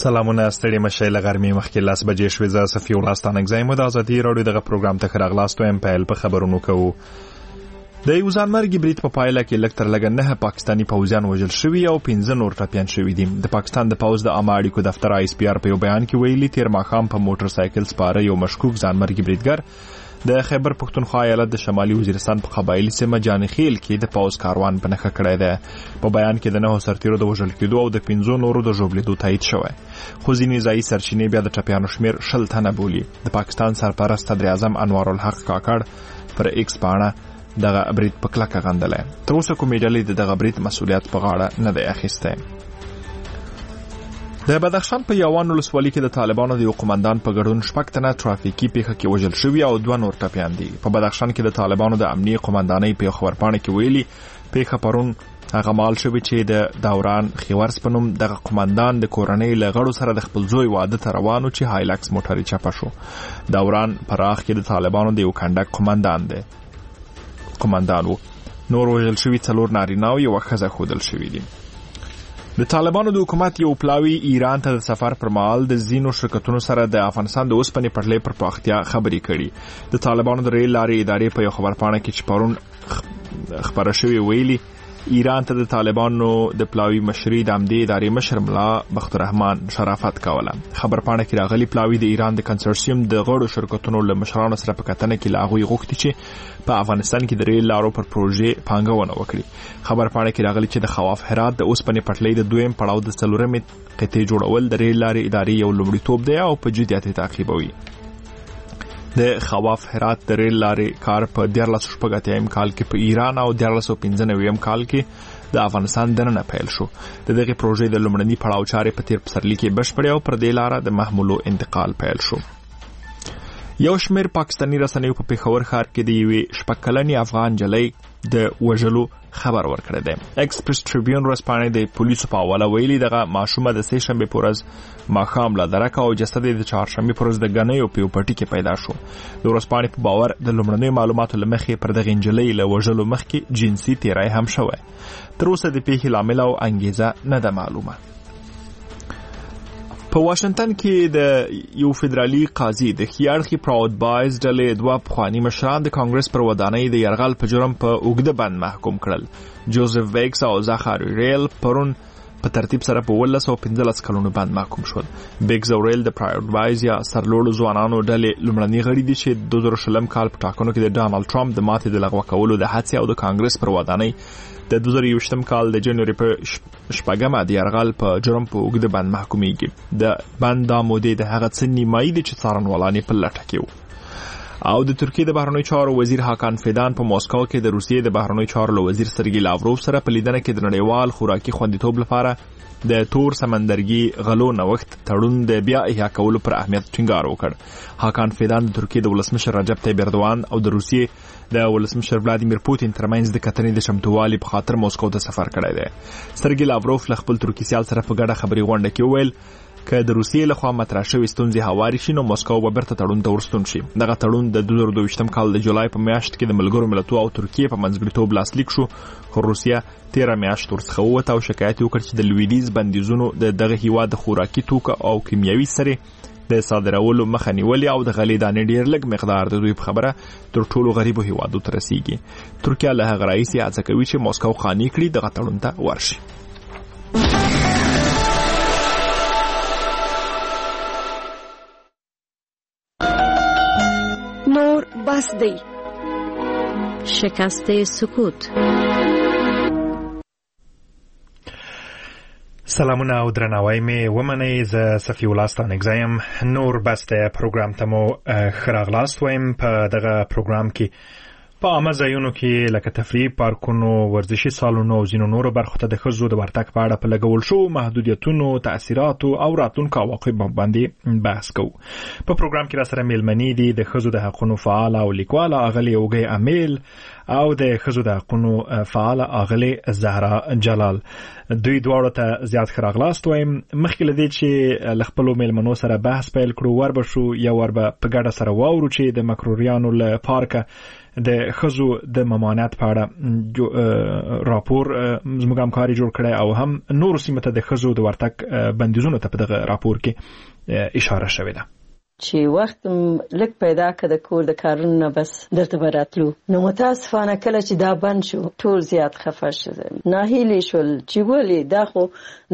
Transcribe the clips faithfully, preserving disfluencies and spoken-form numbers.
سلامونه ستړي مشه له غرمې مخکې لاس بجې شوې زه صفي الله ستانګزایم د ازادي راډیو دغه پروګرام ته راغلاست وایم پیل په خبرونو کوو. د یو ځانمرګي برید په پایله کې لږ تر لږه نه پاکستاني پوځیان وژل شوي او پنځه نور ټپیان شوي دي. د پاکستان د پوځ د عامه اړیکو دفتر آی اس پی آر په یو بیان کې ویلي تیر ماښام په موټر سایکل سپاره یو مشکوک ځانمرګي بریدګر د خیبر پختونخوا ایالت د شمالي وزیرستان په قبایلي سیمه جانخیل کې د پوځ کاروان په نښه کړی دی. په بیان کې د نهو سرتیرو د وژل کېدو او د پنځو نورو د ژوبلېدو تایید شوی، خو ځینې ځایي سرچینې بیا د ټپیانو شمېر شل تنه بولي. د پاکستان سرپرست صدر اعظم انوار الحق کاکړ پر ایکس پاڼه دغه برید په کلکه غندلی. تر اوسه کومې ډلې د دغه برید مسؤلیت په غاړه نه دی اخیستی. د بدخشان په یوان ولسوالۍ کې د طالبانو د یو قومندان په ګډون شپږ تنه ترافیکي پیښه کې وژل شوي او دوه نور ټپیان دي. په بدخشان کې د طالبانو د امنیه قومندانۍ په یو خبرپاڼه کې ویلي پیښه پرون هغه مال شوی چې د دوران خیورس په نوم دغه قومندان د کورنۍ له غړو سره د خپل زوی واده ته روانو چې هایلکس موټر یې چپه شو. دوران پراخ کې د طالبانو د یو کنډک قومندان دی قومندان وو. نور وژل شوي څلور نارینه او یوه ښځه ښودل شوي دي. د طالبانو د حکومت یو پلاوی ایران ته د سفر پر مهال د ځینو شرکتونو سره د افغانستان د اوسپنې پټلۍ پر پراختیا خبرې کړي. د طالبانو د ریل لارې ادارې په یو خبرپاڼه کې چې پرون خبره شوې ویلي ایران ته د طالبانو د پلاوی مشري د همدې ادارې مشر ملا بختالرحمن شرافت کوله. خبرپاڼه کې راغلي پلاوی د ایران د کنسورسیوم د غړو شرکتونو له مشرانو سره په کتنه کې له هغوی غوښتي چې په افغانستان کې د ریل لارو پر پروژې پانګونه وکړي. خبرپاڼه کې راغلي چې د خواف هرات د اوسپنې پټلۍ د دویم پړاو د څلورمې قطعې جوړول د ریل لارې ادارې یو لومړیتوب دی او په جدیت یې تعقیبوي. د خواف هرات د ریل لارې کار په دیارلس شپږ اتیایم کال کې په ایران او دیارلس سوه پنځه نوېم کال کې د افغانستان دننه پیل شو. د دغې پروژې د لومړني پړاو چارې په تیر پسرلي کې بشپړې او پر دې لاره د محمولو انتقال پیل شو. یو شمېر پاکستاني رسنیو په پېښور ښار کې د یوې شپږ کلنې افغان نجلۍ د وژلو خبر ورکړی دی. ایکسپریس ټریبیون ورځپاڼې د پولیسو په حواله ویلي دغه ماشومه د سې شنبې په ورځ ماښام له درکه او جسد یې د چهارشنبې په ورځ د ګنیو په یو پټي کې پیدا شو. د ورځپاڼې په باور د لومړنیو معلوماتو له مخې پر دغې نجلۍ له وژلو مخکې جنسي تیری هم شوی. تر اوسه د پیښې لامل او انګیزه نه ده معلومه. په واشنگټن کې د یو فدرالي قاضي د ښي پراود بایز ډلې دوه پخواني مشران د کانګرس پر ودانۍ د یرغل په جرم په اوږده بند محکوم کړل. جوزف ویکس او زاخاري ریل پرون په ترتیب سره په ولس او پنځلس کلونو بند محکوم شول. بیګز او ریل د پراود بایز یا سرلوړو ځوانانو ډلې لومړني غړي دي چې دوه زره شلم کال په ټاکنو کې د ډانلډ ټرمپ د ماتې د لغوه کولو د هڅې او د کانګرس پر ودانۍ د دوه زره یوویشتم کال د جنوري په شپږمه د یرغل په جرم په اوږده بند محکومیږي. د بند دا مودې د هغه څه نیمایي دي چې څارنوالان یې په لټه کې وو. او د ترکیې د بهرنیو چارو وزیر هاکان فیدان په موسکو کې د روسیې د بهرنیو چارو له وزیر سرګي لاوروف سره په لیدنه کې د نړیوال خوراکي خوندیتوب لپاره د تور سمندرګي غلو نوښت تړون د بیا احیا کولو پر اهمیت ټینګار وکړ. هاکان فیدان د ترکیې د ولسمشر رجب طیب اردوان او د روسیې د ولسمشر ولادیمیر پوتین ترمنځ د کتنې د شمتووالي په خاطر موسکو ته سفر کړی دی. سرګي لاوروف له خپل ترکي سیال سره په ګډه خبري غونډه کې وویل که د روسیې لخوا مطرح شوې ستونزې هوارې شي نو موسکو به بیرته تړون ته ورستون شي. دغه تړون د دوه زره دوه ویشتم کال د جولای په میاشت کې د ملګرو ملتونو او ترکیې په منځګړیتوب لاسلیک شو، خو روسیه تیره میاشت ورڅخه ووته او شکایت یې وکړ چې د لویدیځ بندیزونو د دغه هیواد د خوراکي توکو او کیمیاوي سرې د صادرولو مخه نیولې او د غلې دانې ډېر لږ مقدار د دوی په خبره تر ټولو غریبو هیوادو ته رسیږي. ترکیه له هغه راهیسې هڅه کوي چې موسکو قانع کړي دغه تړون ته ورشي. نور بس دی. شکست سکوت. سلامونه او درناوی می ومنئ. زه صفي الله ستانګزایم. نور بس د پروګرام ته مو ښه راغلاست وایم. په دغه پروګرام کې په عامه ځایونو کې لکه تفریح پارکونو، ورزشي سالونو او ځینو نورو برخو ته د ښځو د ورتګ په اړه په لګول شوو محدودیتونو، تاثیراتو او راتلونکو عواقبو باندې بحث کوو. په پروګرام کې راسره میلمنې دي د ښځو د حقونو فعاله او لیکواله اغلې اوږې امیل او د ښځو د حقونو فعاله اغلې زهرا جلال. دوی دواړو ته زیات ښه راغلاست وایم. مخکې له دې چې له خپلو میلمنو سره بحث پیل کړو وربه شو یو ور به په ګډه سره واورو چې د مکروریانو له پارکه د خزو د ممانعت په اړه راپور زموږ همکاري جوړ کړی او هم نور سیمه ته د خزو د ورتګ بندیزونو ته په دغه راپور کې اشاره شوې ده. چې وخت لږ پیدا کړ د کور د کارونو نه بس درته براتلو نو متاسفانه کله چې دا بند شو ټول زیات خفه شول ناهیلي شول چې ولې دا خو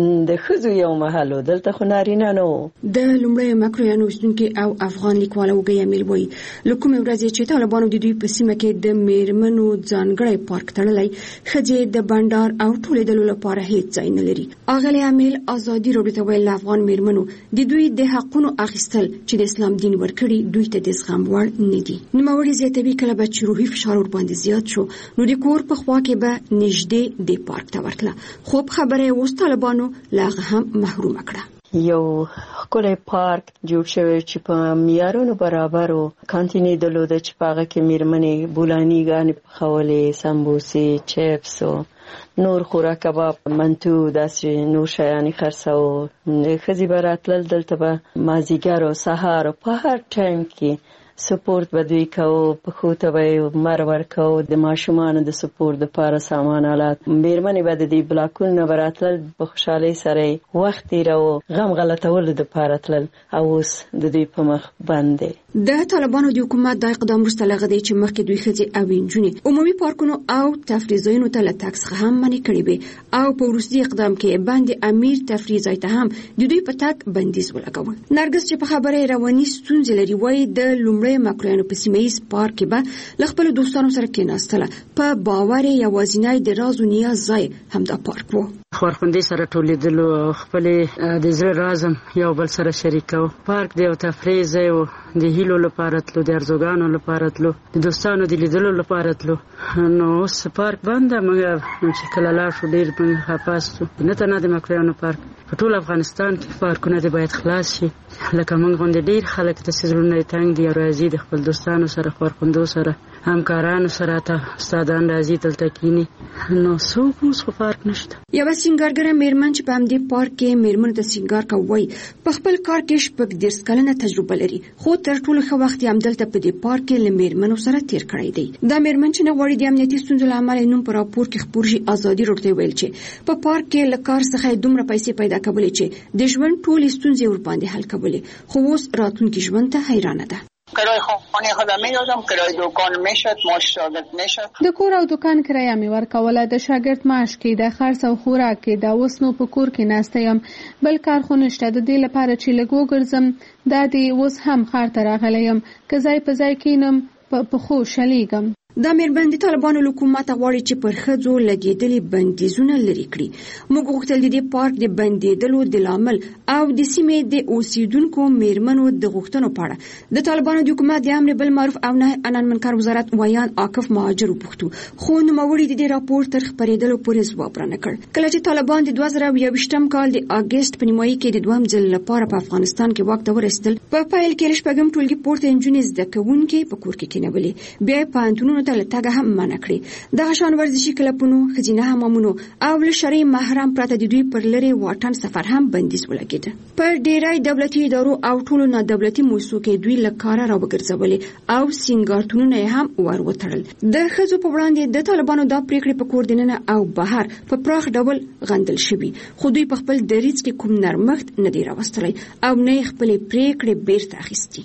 د خزو یو محلو دلته خو نارینه نه وو. د لومړی مکرویانو اوسیدونکي او افغان لیکوال وګي امیل وایي له کومې ورځې چې طالبانو د دوی په سیمه کې د میرمنو ځانګړی پارک تړلی ښځې د بندر او ټولیدلو لپاره هیڅ ځای نه لري. اغلې امیل ازادي راډیو ته ویل افغان میرمنو د دوی د حقونو اخیستل چې د اسلام دین ورکړي دوی ته د زغم وړ نه دي. نوموړي زیاتوي کله به چې روحي فشار ور باندې زیات شو نو د کور په خوا کې به نږدې د پارک ته ورتله خو خبره اوس طالبانو لا هم محروم کړه. یو ښکلی پارک جوړ شوی چې په معیارونو برابر و کانتیني درلوده چې په هغه کې میرمنې بولاني ګانې پخولې سمبوسې چپس و نور خوراک کباب منتو داسې نور شیان خرڅاو. ښځې به راتلل دلته به مازدیګر او سهار په هر ټایم کې سپورت به دوی کوو پښو ته به یې مر ورکوو د ماشومانو د سپورت دپاره سامان آلات میرمنې به د دې بلاکونو نه به راتلل په خوشحالۍ سره یې وخت تېروو غم غلطولو دپاره تلل او اوس د دوی په مخ بند دی. د طالبانو د حکومت دا اقدام وروسته له هغه دی چې مخکې دوی ښځې او نجونې عمومي پارکونو او تفریح ځایونو ته له تګ څخه هم منع کړې وې او په وروستي اقدام کې بند امیر تفریح ځای ته هم د دوی په تګ بندیز ولګاوه. نرګس چې په خبره رواني ستونزې لري وایي د لومړی مکرویانو په سیمه ییز پارک کې به له خپلو دوستانو سره کېناستله په باور یوازینی د راز و نیاز ځای همدا پارک و. خورخوندې سره ټولیدلو او خپلې د زړه رازم یو بل سره شریکو. پارک د یو تفریح ځای و د هیلو لپاره تلو د ارزوګانو لپاره تلو د دوستانو د لیدلو لپاره تلو. نو اوس پارک بند ده موږ چې کله لاړ شو ډېر موږ خفه شو. نه تنه د مکرویانو پارک په ټول افغانستان کې پارکونه دې باید خلاص شي لکه موږ غوندې ډېر خلک د زړونه یې تنګ دي او راځي د خپل دوستانو سره خورخوندو سره همکارانو سره ته استادان راځي دلته کینی نو څوک اوس خو پارک نشته. یوه سینګارګره میرمن چې په همدې پارک کې میرمنو ته سینګار کوي په خپل کار کې شپږ دېرش کلنه تجربه لري خو تر ټولو ښه وخت یې همدلته په دې پارک کې له میرمنو سره تیر کړی دی. دا میرمن چې نه غواړي د امنیتي ستونزو له امله نوم په راپور کې خپور شي ازادي راډیو ته ویل چې په پارک کې له کار څخه دومره پیسې پیدا کولې چې د ژوند ټولې ستونزې ور باندې حل کولې خو اوس راتلونکي ژوند ته حیرانه ده. کرایه خانه خودم میدادم کرایه دکان میشد معاش شاگرد میشد د کور او دکان کرایه می ورکوله د شاګرد معاش کې د خرڅ او خوراک کې د اوس نو په کور کې ناسته یم بل کار خو نشته د دې لپاره چې لګو ګرځم دا دی اوس هم خار ته راغلی یم که ځای په ځای کینم په خو شلیږم. دا میرمن د طالبانو حکومت غواړي چې پر ښځو لګېدلې بندیزونه لرې کړي. موږ غوښتل د دې پارک د بندېدلو د لامل او د سیمې د اوسیدونکو میرمنو د غوښتنو په اړه د طالبانو د حکومت د امر بالمعروف او نهي عن المنکر وزارت ویان عاکف مهاجر وپوښتو خو نوموړي د دې راپور تر خپرېدلو پورې ځواب رانه کړ. کله چې طالبان د دوه زره یوویشتم کال د اګست په نیمایي کې د دوهم ځل لپاره په افغانستان کې واک ته ورسېدل په پیل کې له شپږم ټولګي پورته نجونې زده کوونکې په کور کې کېنولې بیا یې پوهنتونونو ته له تګه هم منع کړي. دغه شان ورزشي کلبونو ښځینه حمامونو او له شرعي محرم پرته د دوی پر لرې واټن سفر هم بندیز ولګېده. پر ډېری دولتي ادارو او ټولو نادولتي موسسو کې دوی له کاره راوګرځولې او سینګارتونونه یې هم ور وتړل. د ښځو په وړاندې د طالبانو دا پریکړې په کور دننه او بهر په پراخ ډول غندل شوي خو دوی په خپل دریځ کې کوم نرمښت نه دی راوستلی او نه یې خپلې پریکړې بیرته اخیستي.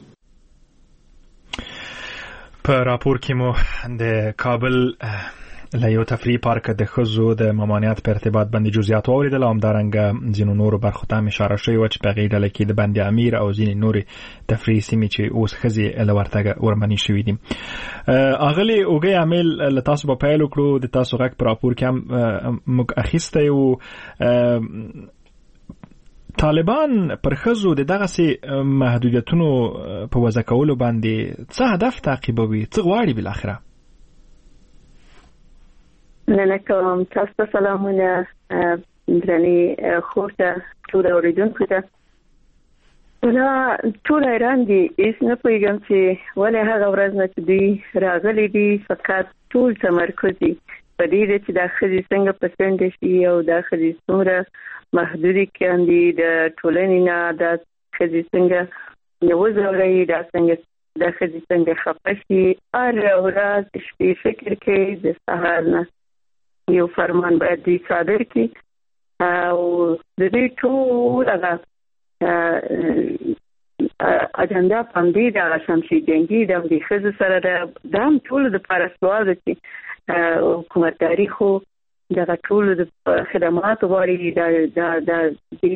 په راپور کې مو د کابل له یو تفریح پارک د ښځو د ممانعت په ارتباط باندې جزئیات واورېدل او همدارنګه ځینو نورو برخو ته هم اشاره شوې وه چې په هغې ډله کې د بند امیر او ځینې نورې تفریح سیمې چې اوس ښځې له ورتګه ورمنې شوي دي. اغلې اوږی عامل له تاسو به پیل وکړو د تاسو غږ په راپور کې هم موږ اخیستی و. طالبان پر ښځو د دغسې محدودیتونو په وضع کولو باندې څه هدف تعقیبوي څه غواړي بالاخره؟ مننه کوم. تاسو ته سلامونه درنې خور ته ټول اورېدونکو ته. دا ټول حیران دي هېڅ نه پوهېږم چې ولې هغه ورځ نه چې دوی راغلي دي فقط ټول تمرکز دي په دې دی چې دا ښځې څنګه پسنډ شي او دا ښځې څومره محدودې کاندي د ټولنې نه دا ښځې څنګه وځوروي دا څنګه د ښځې څنګه خفه شي. هره ورځ شپې فکر کوي د سهار نه یو فرمان باید دوی صادر کړي او د دې ټول هغه اجنډا په همدې دغه شمشي جنګي د همدې ښځو سره ده. دا هم ټولو دپاره سوال ده چې حکومتداري خو دغه ټولو د خدماتو غواړي. د دې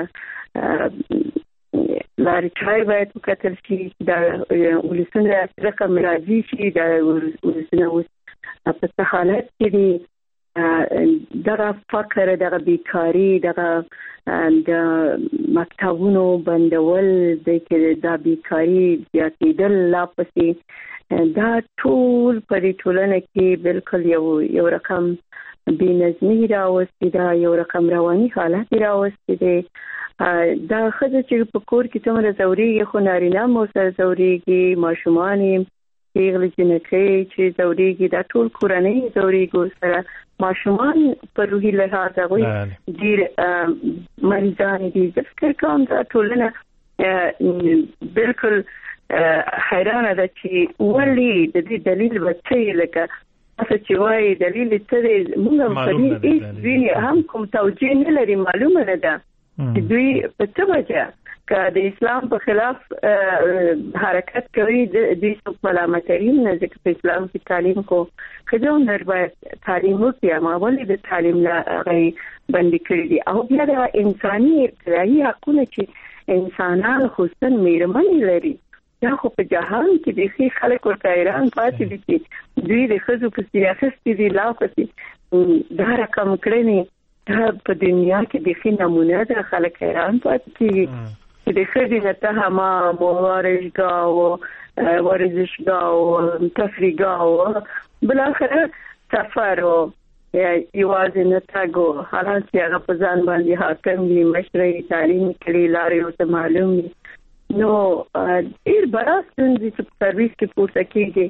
لارې چارې باید وکتل شي، د ولسونه رقم راځي شي، د ولسونه اوس په څه حالت کې دي. دغه فقر، دغه بیکاري، دغه د مکتبونو بندول، د دا بیکاري زیاتېدل لا پسې، دا ټول په دې ټولنه کې بالکل یو یو رقم بې نظمي راوستې ده، یو رقم رواني حالت راوستې دی. دا ښځه چې په کور کې څومره ځورېږي، خو نارینه هم ورسره ځورېږي، ماشومان یې پیغلې جنکۍ چې ځورېږي، دا ټول کورنۍ ځورېږي ورسره. ماشومان په روحي لحاظ هغوی ډېر مریضان دي. زه فکر کوم دا ټولنه بالکل حیرانه ده چې ولې د دې دلیل به څه یې لکه تاسو چې وایي دلیل څه دی، موږ هم په دې هېڅ دوی هم کوم توجیه نه لري. معلومه نه ده چې دوی په څه وجه که د اسلام په خلاف حرکت کوي، دوی څوک ملامتوي نه، ځکه په اسلام کې تعلیم خو ښځه او نر باید تعلیم وکړي، اما ولې د تعلیم هغه بندي کړي دي. او بیا د انساني ابتدایي حقونه چې انسانان خصوصا مېرمنې لري، دا خو په جهان کې بیخي خلک ورته حیران پاتې دي چې دوی د ښځو پسې اخیستې دي، لا پسې دا رقم کړنې. دا په دنیا کې بیخي نمونه ده، خلک حیران پاتې کېږي چې د ښځې نه ته حمام و ورزشګاه و ورزشګاه و تفریحګاه و بالاخره سفر و یوازې نه تګ و، حالان چې هغه په ځان باندې حاکم وي، مشره یې تعلیم کړي، لارې ورته معلوم وي. نو ډېر بڑا ستونزې چې په سرویس کې پورته کېږي.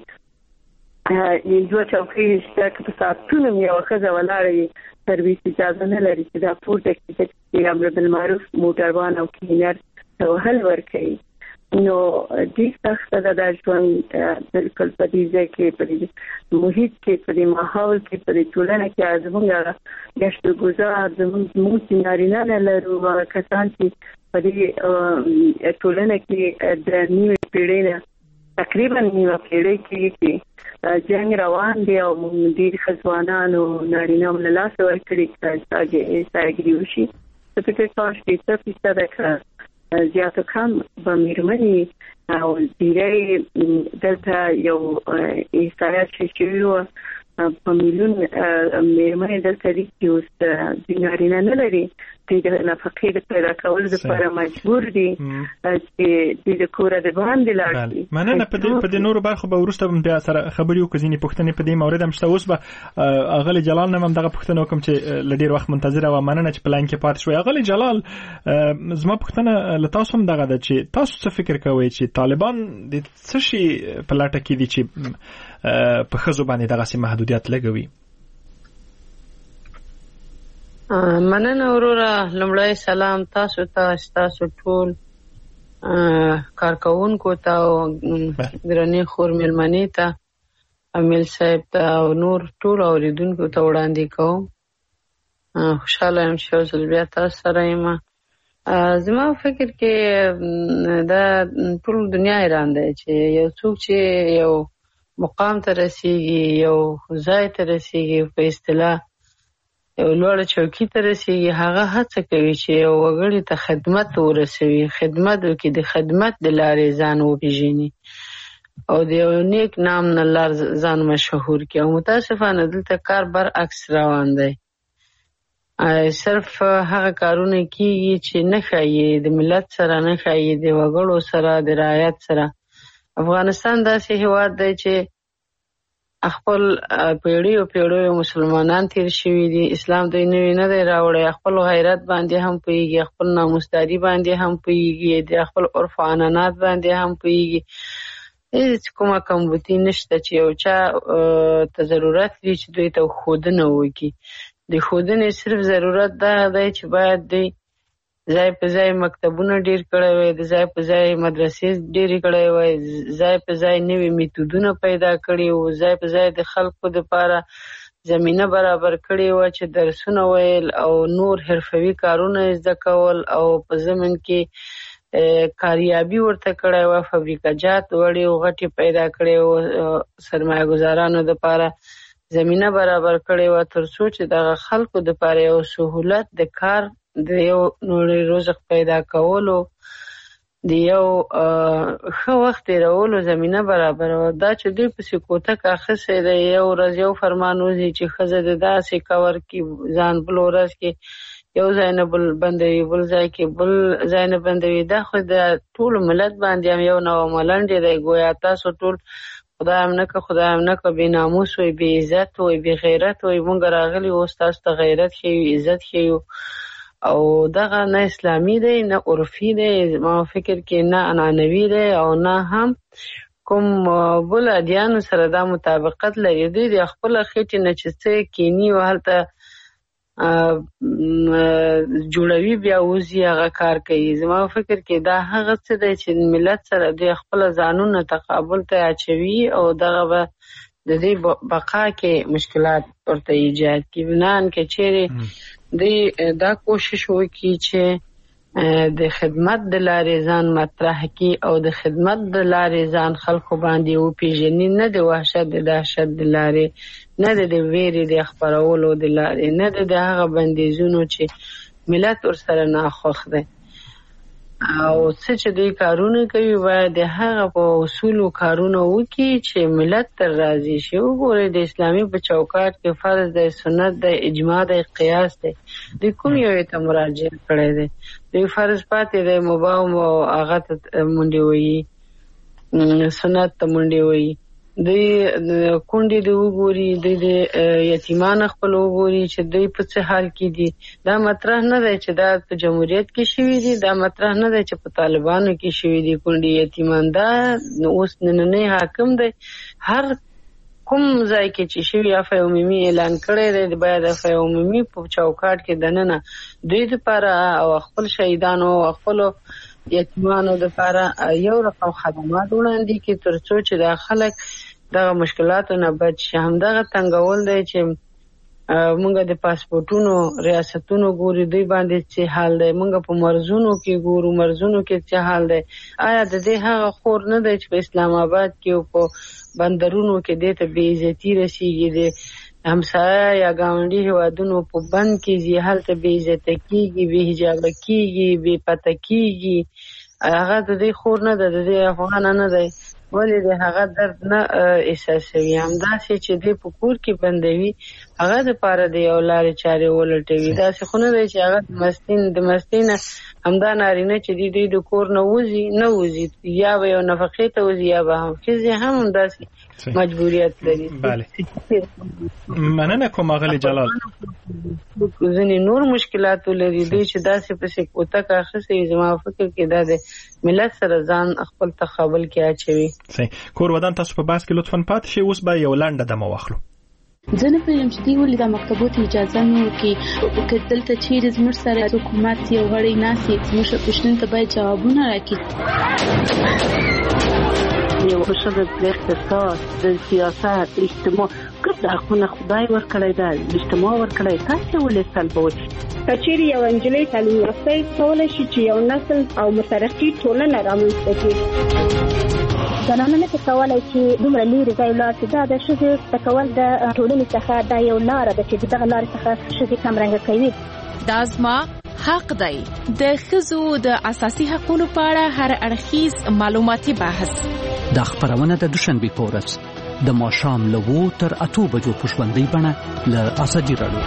دوه چوکۍ شته، که په ساعتونو یوه ښځه ولاړه وي سرویس اجازه نه لري چې دا پورته کړي چې امر بالمعروف موټروان او کلینر ته وهل ورکوي. نو ډېر سخته ده دا ژوند بالکل په دې ځای کې، په دې محیط کې، په دې ماحول کې، په دې ټولنه کې. زموږ ګشت گذار زموږ موږ چې نارینه نه لرو، کسان چې په دې ټولنه کې د نیمې پېړۍ نه تقریبا نیمه پېړۍ کې چې جنګ روان دی او ډېر ښځوانان او نارینه هم له لاسه ورکړي سایګري وشي. زه فکر کوم شپېته فیصده که زیاتو کم به مېرمنې او ډېری دلته یو احصایات چې شوي وو په میلیون مېرمنې دلته دي چې اوس دوی نارینه نه لري، دوی د نفقې د پیدا کولو لپاره مجبور دي چې دوی د کوره د باندې لاړ شي. مننه. په دې نورو برخو به وروسته بیا سره خبرې وکړو، ځینې پوښتنې په دې مورد هم شته. اوس به اغلې جلال نه هم دغه پوښتنه وکړم چې له ډېر وخت منتظره وه. مننه چې په لاین کې پاتې شوئ. اغلې جلال، زما پوښتنه له تاسو هم دغه ده چې تاسو څه فکر کوئ چې طالبان د څه شي په لټه کې دي چې په ښځو باندې دغسې محدودیت لګوي؟ مننه وروره. لومړی سلام تاسو ته، تاسو ټول کارکوونکو ته او درنې خور مېلمنې ته، امیل صاحب ته او نور ټول اوریدونکو ته وړاندې کوم. خوشحاله یم چې یو ځل بیا تاسو سره یم. زما فکر کې دا ټول دنیا حیران دی چې یو څوک چې یو مقام ته رسیږي، یو ځای ته رسیږي، په اصطلاح یو لوړه چوکۍ ته رسیږي، هغه هڅه کوي چې یو وګړي ته خدمت ورسوي، خدمت وکړي، د خدمت د لارې ځان وپېژني او د یو نیک نام نه لار ځان مشهور کړي. او متاسفانه دلته کار برعکس روان دی. صرف هغه کارونه کېږي چې نه ښایي د ملت سره، نه ښایي د وګړو سره، د رعایت سره. افغانستان داسې هیواد دی چې خپل پیړۍ او پیړۍ مسلمانان تیر شوي دي، اسلام دوی نوی نه دی راوړی، خپل غیرت باندې هم پوهیږي، خپل ناموسداري باندې هم پوهیږي، د خپل عرف او عنعنات باندې هم پوهیږي. هیڅ کومه کمبودي نشته چې یو چا ته ضرورت وي چې دوی ته ښودنه وکړي. د ښودنې صرف ضرورت دا دی چې باید دوی ځای په ځای مکتبونه ډیر کړی وای، د ځای په ځای مدرسې ډیرې کړی وای، ځای په ځای نوي میتودونه پیدا کړي وو، ځای په ځای د خلکو دپاره زمینه برابر کړې وه چې درسونه ویل او نور حرفوي کارونه زده کول او په ضمن کې کاریابي ورته کړی وه، فابریکه جات وړې او غټې پیدا کړې وه، سرمایه ګزارانو دپاره زمینه برابر کړې وه تر څو چې دغه خلکو دپاره یو سهولت د کار د یو نوري رزق پیدا کولو د یو ښه وخت تېرولو زمینه برابره وه. دا چې دوی پسې کوتک اخیستی دی، یو ورځ یو فرمان وځي چې ښځه د داسې کور کې ځان بل ورځ کې یو ځای نه بل بندوي، بل ځای کې بل ځای نه بندوي. دا خو د ټولو ملت باندې هم یو نوع ملنډې دی. گویا تاسو ټول خدای هم نه که خدای هم نه که بې ناموس وئ، بې عزت وئ، بې غیرت وئ. مونږ راغلي اوس تاسو ته غیرت ښیو، عزت ښیو او دغه نه اسلامي دی نه عرفي دی، ما فکر کې نه عنعنوي دی او نه هم کوم بل ادیانو سره دا مطابقت لري. دوی د خپله خېټې نه چې څه کیني او هلته جوړوي بیا وځي هغه کار کوي. زما فکر کې دا هغه څه دی چې ملت سره دوی خپله ځانونه تقابل ته اچوي او دغه به د دې بقا کې مشکلات ورته ایجاد کړي. بنان کې چیرې دوی دا کوشش وکړي چې د خدمت د لارې ځان مطرح کړي او د خدمت د لارې ځان خلکو باندې وپېژني، نه د وحشت د دهشت د لارې، نه د د ویرې د خپرولو د لارې، نه د هغه بندیزونو چې ملت ورسره ناخوښ دی. او څه چې دوی کارونه کوي باید د هغه په اصولو کارونه وکړي چې ملت تر راضي شي. وګورئ د اسلامي په چوکاټ کې فرض دی، سنت دی، اجماع دی، قیاس دی. دوی کوم یو ته مراجعه کړی دی؟ دوی فرض پاتې دی، مباح هغه ته منډې وهي، سنت ته منډې وهي. دوی کونډې د وګوري، دوی د یتیمان خپل وګوري چې دوی په څه حال کې دي. دا مطرح نه دی چې دا په جمهوریت کې شوي دي، دا مطرح نه دی چې په طالبانو کې شوي دي کونډې یتیمان. دا اوس نننی حاکم دی، هر کوم ځای کې چې شوي عفو عمومي اعلان کړی دی، باید عفو عمومي په چوکاټ کې دننه دوی دپاره او خپل شهیدانو او خپلو یتیمانو دپاره یو رقم خدمات وړاندې کړي تر څو چې دا خلک دغه مشکلاتو نه بچ شي. همدغه تنګول دی چې مونږ د پاسپورټونو ریاستونو ګوري، دوی باندې څه حال دی، مونږ په مرزونو کې ګورو، مرزونو کې څه حال دی. آیا د دې هغه خور نه دی چې په اسلام آباد کې او په بندرونو کې دې ته بې عزتي رسېږي، د همسایه یا ګاونډي هېوادونو په بند کې ځي، هلته بې عزته کېږي، بې حجابه کېږي، بې پته کېږي. هغه د دې خور نه ده، د دې افغانه نه دی. ولې د هغه درد نه احساسوي؟ همداسې چې دی په کور کې بندوي، هغه دپاره د یو لارې چارې ولټوي. داسې خو نه دی چې هغه د مستین د مستۍ نه همدا نارینه چې دی دوی د کور نه وځي نه وځي، یا به یو نفقې ته وځي یا به هم ښځې هم همداسې مجبوریت لري. بله، مننه کوم اغلې جلال. ځینې نور مشکلات ولري دوی چې داسې پسې کوتک اخیستی. زما فکر کې دا د ملت سره ځان خپل تقابل کې اچوي. صحیح. کور ودان تاسو په بحث کې لطفاً پاتې شئ. اوس به یو لنډه دمه واخلو. زه نه پوهېږم چې دوی ولې دا مکتبو ته اجازه نه ورکوي. که دلته چیرې زموږ سره حکومت یو غړی ناست وي، زموږ پوښتنو ته باید جوابونه راکړي. یو ښځه د اقتصاد، د سیاست، اجتماع ګډ حقونه خدای ورکړی دی، اجتماع ورکړی، تاسې ولې سلبوئ؟ که چیرې یوه نجلۍ تعلیم یافته وي، کولی شي چې یو نسل او مترقي ټولنه رامنځته کړي. زنانه نه کولی چې دومره لرې ځای ولاړ شي. دا د ښځې زده کول د ټولنې څخه دا یو لاره ده چې دغه لارې څخه ښځې کمرنګه کوي. دا زما حق دی. د ښځو د اساسي حقوقو په اړه هر اړخیز معلوماتي بحث. دا خبرونه د دوشنبې په ورځ د ماښام له اوو تر اتو بجو په ژوندۍ بڼه له ازادي راډیو.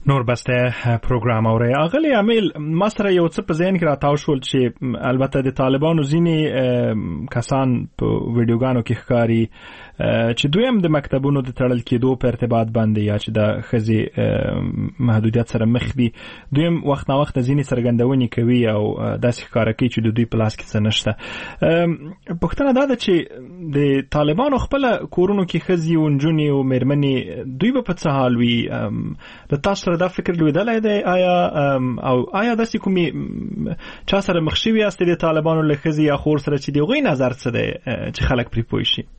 نور بسته پروګرام اوري اغلی عامل ما سره یو څه په ذهن کې راټاو شول چې البته د طالبانو ځینی کسان په ویډیوګانو کې ښکاری چې دویم د مکتبونو د تړل کېدو په ارتباط باندې یا چې د خزي محدودیت سره مخ دي دویم وخت نا وخت ځینی سرګندونی کوي او داسې ښکارا کوي چې د دوی پلاس کې څه نشته پښتنه دا ده چې د طالبانو خپل کورونو کې خزي او نجونی او مېرمنې دوی په څه حال وي د تاسو دا فکر لویدلای دی آیا او آیا داسې کومي چا سره مخ شوی است د طالبانو له خزي یا خور سره چې دی غوي نظر څه دی چې خلک پری پوي شي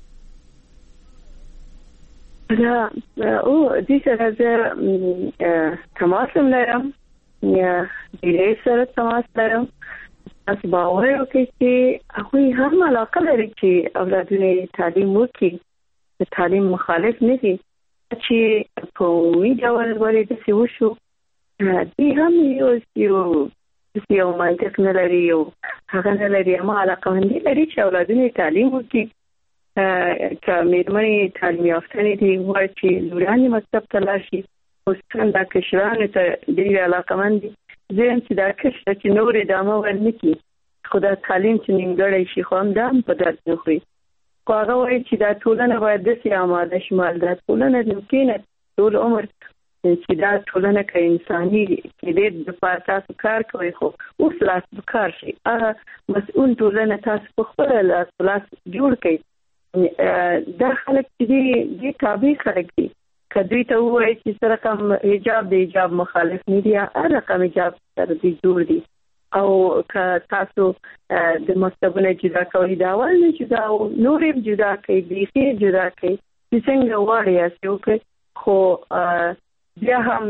دا او دې سره زه تماس لرم یا دې سره تماس لرم تاسو باور وکړئ چې هغه هم علاقه لري چې اولادونه تعلیم وکړي د تعلیم مخالف نه دي چې په وی ډول ولې د څه وشو دې هم یو یو یو منطق نه لري او هغه نه لري ما علاقه مندي لري چې اولادونه تعلیم وکړي که مېرمنې تعلیم یافته دي وایي چې لورانې مکتب ته لاړ شي اوس څنګه کشرانو ته ډېرې علاقمند دي زه یم چې دا کشره چې نور ادامه ورنکړي خو دا تعلیم چې نیمګړی شي خو هم دا هم په درد نه خوري خو هغه وایي چې دا ټولنه باید داسې آماده شي مال دا ټولنه ممکنه ټول عمر چې دا ټولنه که انساني کېدې دپاره تاسو کار کوئ خو اوس لاس په کار شي هغه مسؤل ټولنه تاسو په خپله لاس په لاس جوړ کړئ دا خلک چې دي دې تابع خلک دي که دوی ته ووایي چې څه رقم حجاب د حجاب مخالف نه دي هر رقم حجاب سره دوی جوړ دي او که تاسو د مکتبونه جدا کوئ دا اول نه جدا او نور هم جدا کوئ بیخي جدا کوئ چې څنګه غواړئ یاستې وکړئ خو بیا هم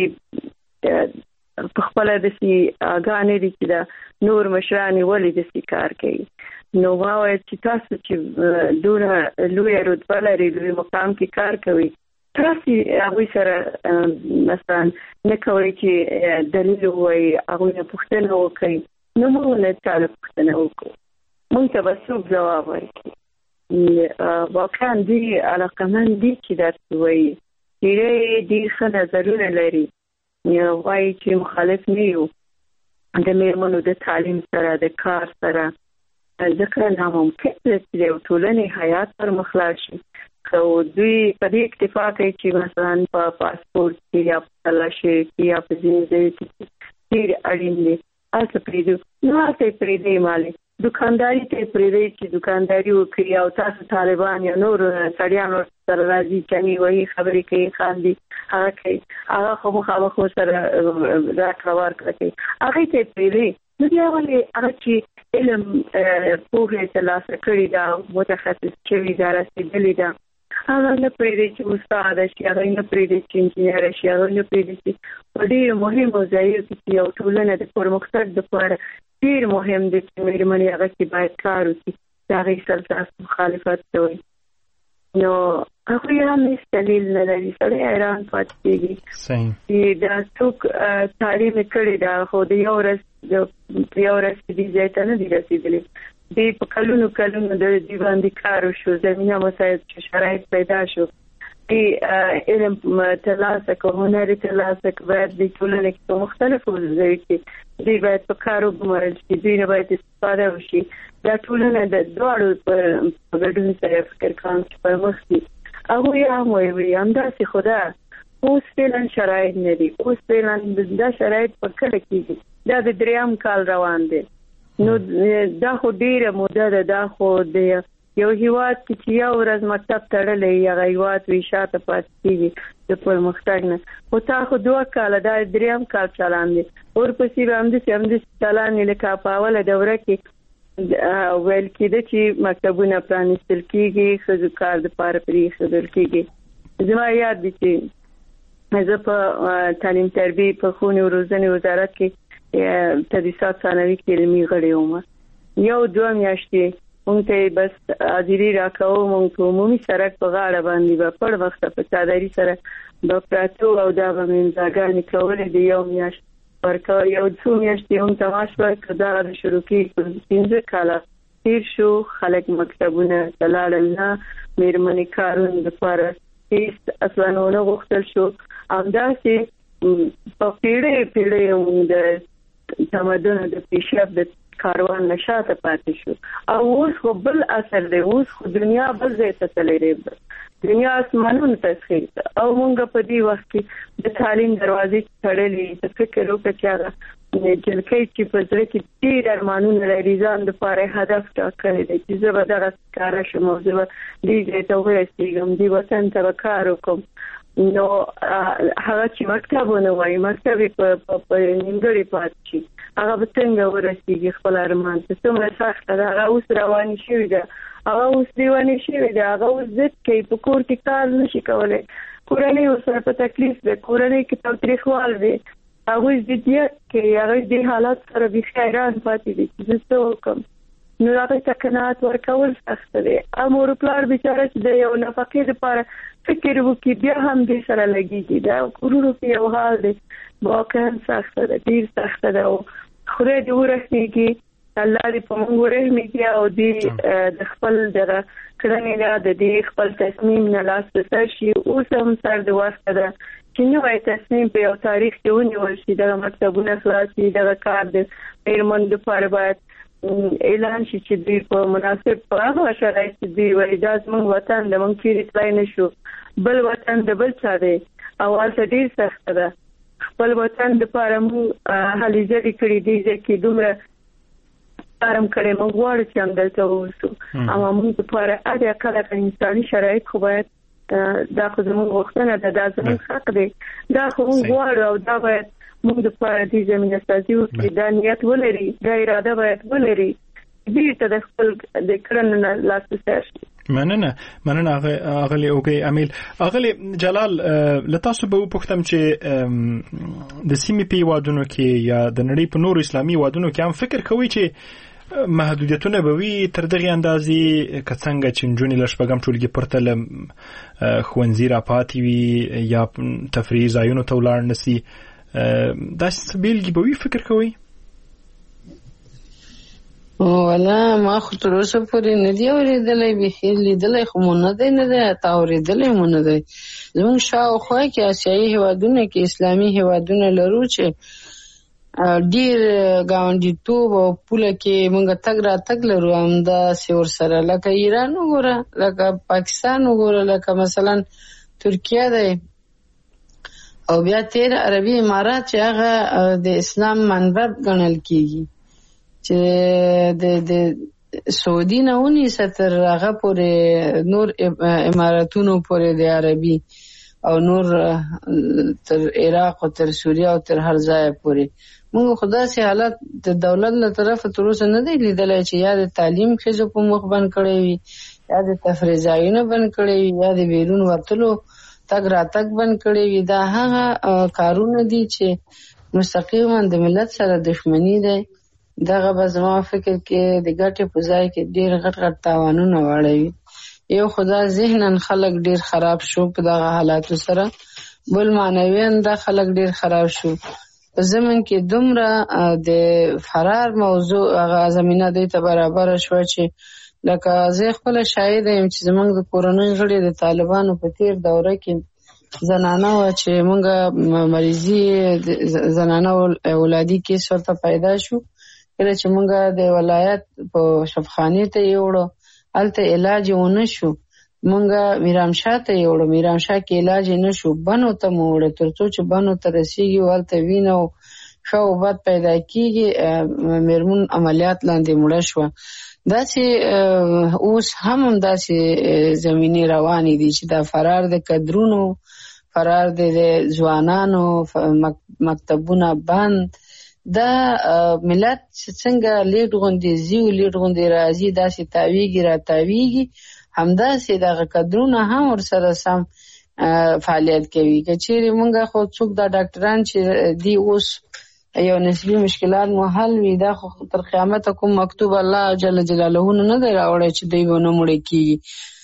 د په خپله داسې اګانې دي چې د نور مشرانې ولې داسې کار کوي نو ما وایي چې تاسو چې دونه لویه رتبه لرئ لوی مقام کې کار کوئ تاسو هغوی سره مثلا نه کوئ چې دلیل ووایي هغوی نه پوښتنه وکړئ نو موږ نه چا نه پوښتنه وکړو موږ ته به څوک ځواب ورکړي واقعا دوی علاقمند دي چې درس ووایي ډېری ډېر ښه نظرونه لري وایي چې مخالف نه یو د مېرمنو د تعلیم سره د کار سره ځکه ناممکن ده چې د ټولنې حیات پر مخ لاړ شي خو دوی په دې اکتفا کوي چې مثلا په پاسپورت کې یا په تلاشي کې یا په ځینې ځایو کې ډېر اړین دي هلته پرېږدو نو هلته یې پرېږدئ مالې دکانداري ته یې پرېږدئ چې دکانداري وکړي او تاسو طالبان یا نور سړیان ورسره راځي چنې وایي خبرې کوي خاندي هغه کوي هغه خو مخامخ ورسره راکړه ورکړه کوي هغې ته یې پرېږدئ نو بیا ولې هغه چې علم پوهې ترلاسه کړې ده متخصص شوي ده رسېدلې ده هغه نه پرېږدي چې استاده شي هغه نه پرېږدي چې انجینر شي هغه نه پرېږدي چې په ډېرو مهمو ځایو کې چې یو ټولنه د پرمختګ دپاره ډېر مهم دی چې مېرمنې هغه کې باید کار وکړي د هغې سره تاسو مخالفت کوئ نو هغوی هم هېڅ دلیل نه لري سړی حیران پاتې کېږي چې دا څوک تعلیم یې کړې ده خو د یو ورځ د یو ورځ کې دې ځای ته نه دي رسېدلي دی په کلونو کلونو د دې باندې کار وشو زمینه مساعد چې شرایط پیدا شو دی علم ترلاسه کړو هنر ترلاسه کړو باید د ټولنې په مختلفو ځایو کې دی باید په کار وګمارل شي دوی نه باید استفاده وشي دا ټولنه د دواړو په ګډون سره فکر کوم چې پر مخ دي هغوی هم وایي همداسې خو ده اوس فعلا شرایط نه دي اوس فعلا دا شرایط په کله کېږي دا د درېیم کال روان دی نو دا خو ډیره موده ده دا خو د یو هیواد کې چې یو ورځ مکتب تړلی هغه هیواد وي شاته پاتې کېږي د پرمختګ نه خو تا خو دوه کاله دا درېیم کال چلان دی ورپسې به همداسې همداسې چلان وي لکه په اوله دوره کې ویل کېده چې مکتبونه پرانیستل کېږي ښځو کار دپاره پرېښودل کېږي زما یاد دی چې زه په تعلیم تربیې په ښوونې او روزنې وزارت کې تدریسات ثانوي کې علمي غړی وم یو دوه میاشتې مونږ ته بس حاضري راکوو مونږ په عمومي سړک په غاړه باندې به پړ وخته په څادري سره به پراتو او دا به مې امضاګانې کولې د یو میاشت ورکوه یو څو میاشتې هم تمام شوه که دغه د شروع کېږي پنځه کاله تېر شو خلک مکتبونه ته لاړل نه مېرمنې کارونو دپاره هېڅ اصلا ونه غوښتل شو همداسې په پیړۍ پیړۍ د تمدن د پیشرفت د کاروان نشاته پاتې شو او اوس خو بل اثر دی. اوس خو دنیا بل ځای ته تللی دی، دنیا اسمانونو ته ځي او موږ په دې وخت کې د تعلیم دروازې تړلې. د فکر وکړه چې هغه جلکۍ چې په زړه کې ډېر ارمانونه لري ځان دپاره هدف ټاکلی دی چې زه به دغه ښکاره شم او زه به دې ځای ته ورسېږم، دې وطن ته به کار وکړم. نو هغه چې مکتب ونه وایي، مکتب یې په نیمګړې پاتې شي، هغه به څنګه ورسېږي خپل ارمان ته؟ څومره سخته ده. هغه اوس روانې شوې ده، هغه اوس دیوانې شوې ده، هغه اوس ضد کوي، په کور کې کار نشي کولی، کورنۍ ورسره په تکلیف ده، کورنۍ کې تاوتریخوال دی، هغوی ضدیت کوي، هغوی دې حالات سره بیخي حیران پاتې دي چې زه څه وکړم. نو هغوی ته قناعت ورکول سخته دی. مور پلار بیچاره چې د یو نفقې لپاره فکر وکړي بیا هم دې سره لګېږي، دا کورونو کې یو حال دی واقعا سخته ده، ډېر سخته ده. او خدای دې ورحمېږي، الله دې په موږ ورحمېږي او دې د خپل دغه کړنې نه د دې خپل تصمیم نه لاس په سر شي. اوس هم سر د وخته ده چې نوی تصمیم په یو تاریخ کې ونیول شي، دغه مکتبونه خلاص شي، دغه کار د مېرمنو لپاره باید اعلان شي چې دوی په مناسب په هغه شرایط کې دوی وایي دا زموږ وطن د موږ چیرې تلای نه شو، بل وطن د بل چا دی او هلته ډېر سخته ده. خپل وطن دپاره موږ هلې ځلې کړي دي چې دومره کارم کړی، موږ غواړو چې همدلته واوسو، اما موږ دپاره حد اقل انساني شرایط خو باید دا خو زموږ غوښتنه ده، دا زموږ حق دی، دا خو موږ غواړو او دا باید موږ دپاره دې زمینه سازي وکړي، دا نیت ولري، دا اراده باید ولري بیرته د خپل د کړنو نه لاس په سر شي. مننه مننه اغلی اوګي امیل. اغلی جلال له تاسو به وپوښتم چې د سیمې په هیوادونو کې یا د نړۍ په نورو اسلامي هیوادونو کې هم فکر کوي چې محدودیتونه به وي تر دغه اندازې که څنګه چې نجونې له شپږم ټولګي پورته له ښوونځي راپاتې وي یا تفریحي ځایونو ته ولاړ نه سي، داسې بیلګې به وي فکر کوئ؟ والا ما خو تر اوسه پورې نه دی اورېدلی، بیخي لیدلی خو مو نه دی نه دی حتی اورېدلی مو نه دی. زموږ شاوخوا کې اسیایي هېوادونه کې اسلامي هېوادونه لرو چې ډېر ګاونډیتوب او پوله کې موږ تګ راتګ لرو، همداسې ورسره لکه ایران وګوره، لکه پاکستان وګوره، لکه مثلا ترکیه دی او بیا تیر عربي امارات چې هغه د اسلام منبع ګڼل کېږي چې د د سعودي نه ونیسه تر هغه پورې نور اماراتونو پورې د عربي او نور تر عراق او تر سوریه او تر هر ځای پورې. موږ خو داسې حالت د دولت له طرفه تر اوسه نه دی لیدلی چې یا د تعلیم ښځو په مخ بند کړی وي، یا د تفریح ځایونه بند کړی وي، یا د بیرون وتلو تګ راتګ بند کړی وي. دا هغه کارونه دي چې مستقیما د ملت سره دښمني دی. دغه به زما فکر کې د ګټې په ځای کې ډېر غټ غټ تاوانونه واړوي. یو خدا ذهناً خلک ډېر خراب شو په دغه حالاتو سره، بل معنویاً دا خلک ډېر خراب شو. په زمن کې دومره د فرار موضوع هغه زمینه دوی ته برابره شوه چې لکه زه خپله شاهده یم چې زموږ د کورنۍ غړي د طالبانو په تیر دوره کې زنانه وه چې موږ مریضي زنانه اولادي کیس ورته پیدا شو. کله چې موږ د ولایت په شفاخانې ته یوړو، هلته علاج یې ونه شو، موږ میرامشاه ته یوړو، میرامشاه کې علاج یې نه شو، بنو ته مو وړو تر څو چې بنو ته رسېږي هلته وینه او ښه اوبات پیدا کېږي. میرمن عملیات لاندې مړه شوه. داسې اوس هم هم داسې زمینې روانې دي چې دا فرار د کدرونو، فرار د ځوانانو، مکتبونه بند، دا ملت څنګه لیډ غوندې ځي او لیډ غوندې راځي، داسې تاویږي را تاویږي، همداسې دغه کدرونه هم ورسره سم فعالیت کوي. که چیرې موږ خو څوک دا ډاکټران چې دی اوس یو نسبي مشکلات مو حل وي، دا خو تر قیامته کوم مکتوب الله جل جلاله نه دی راوړی چې دوی به نه مړه کېږي،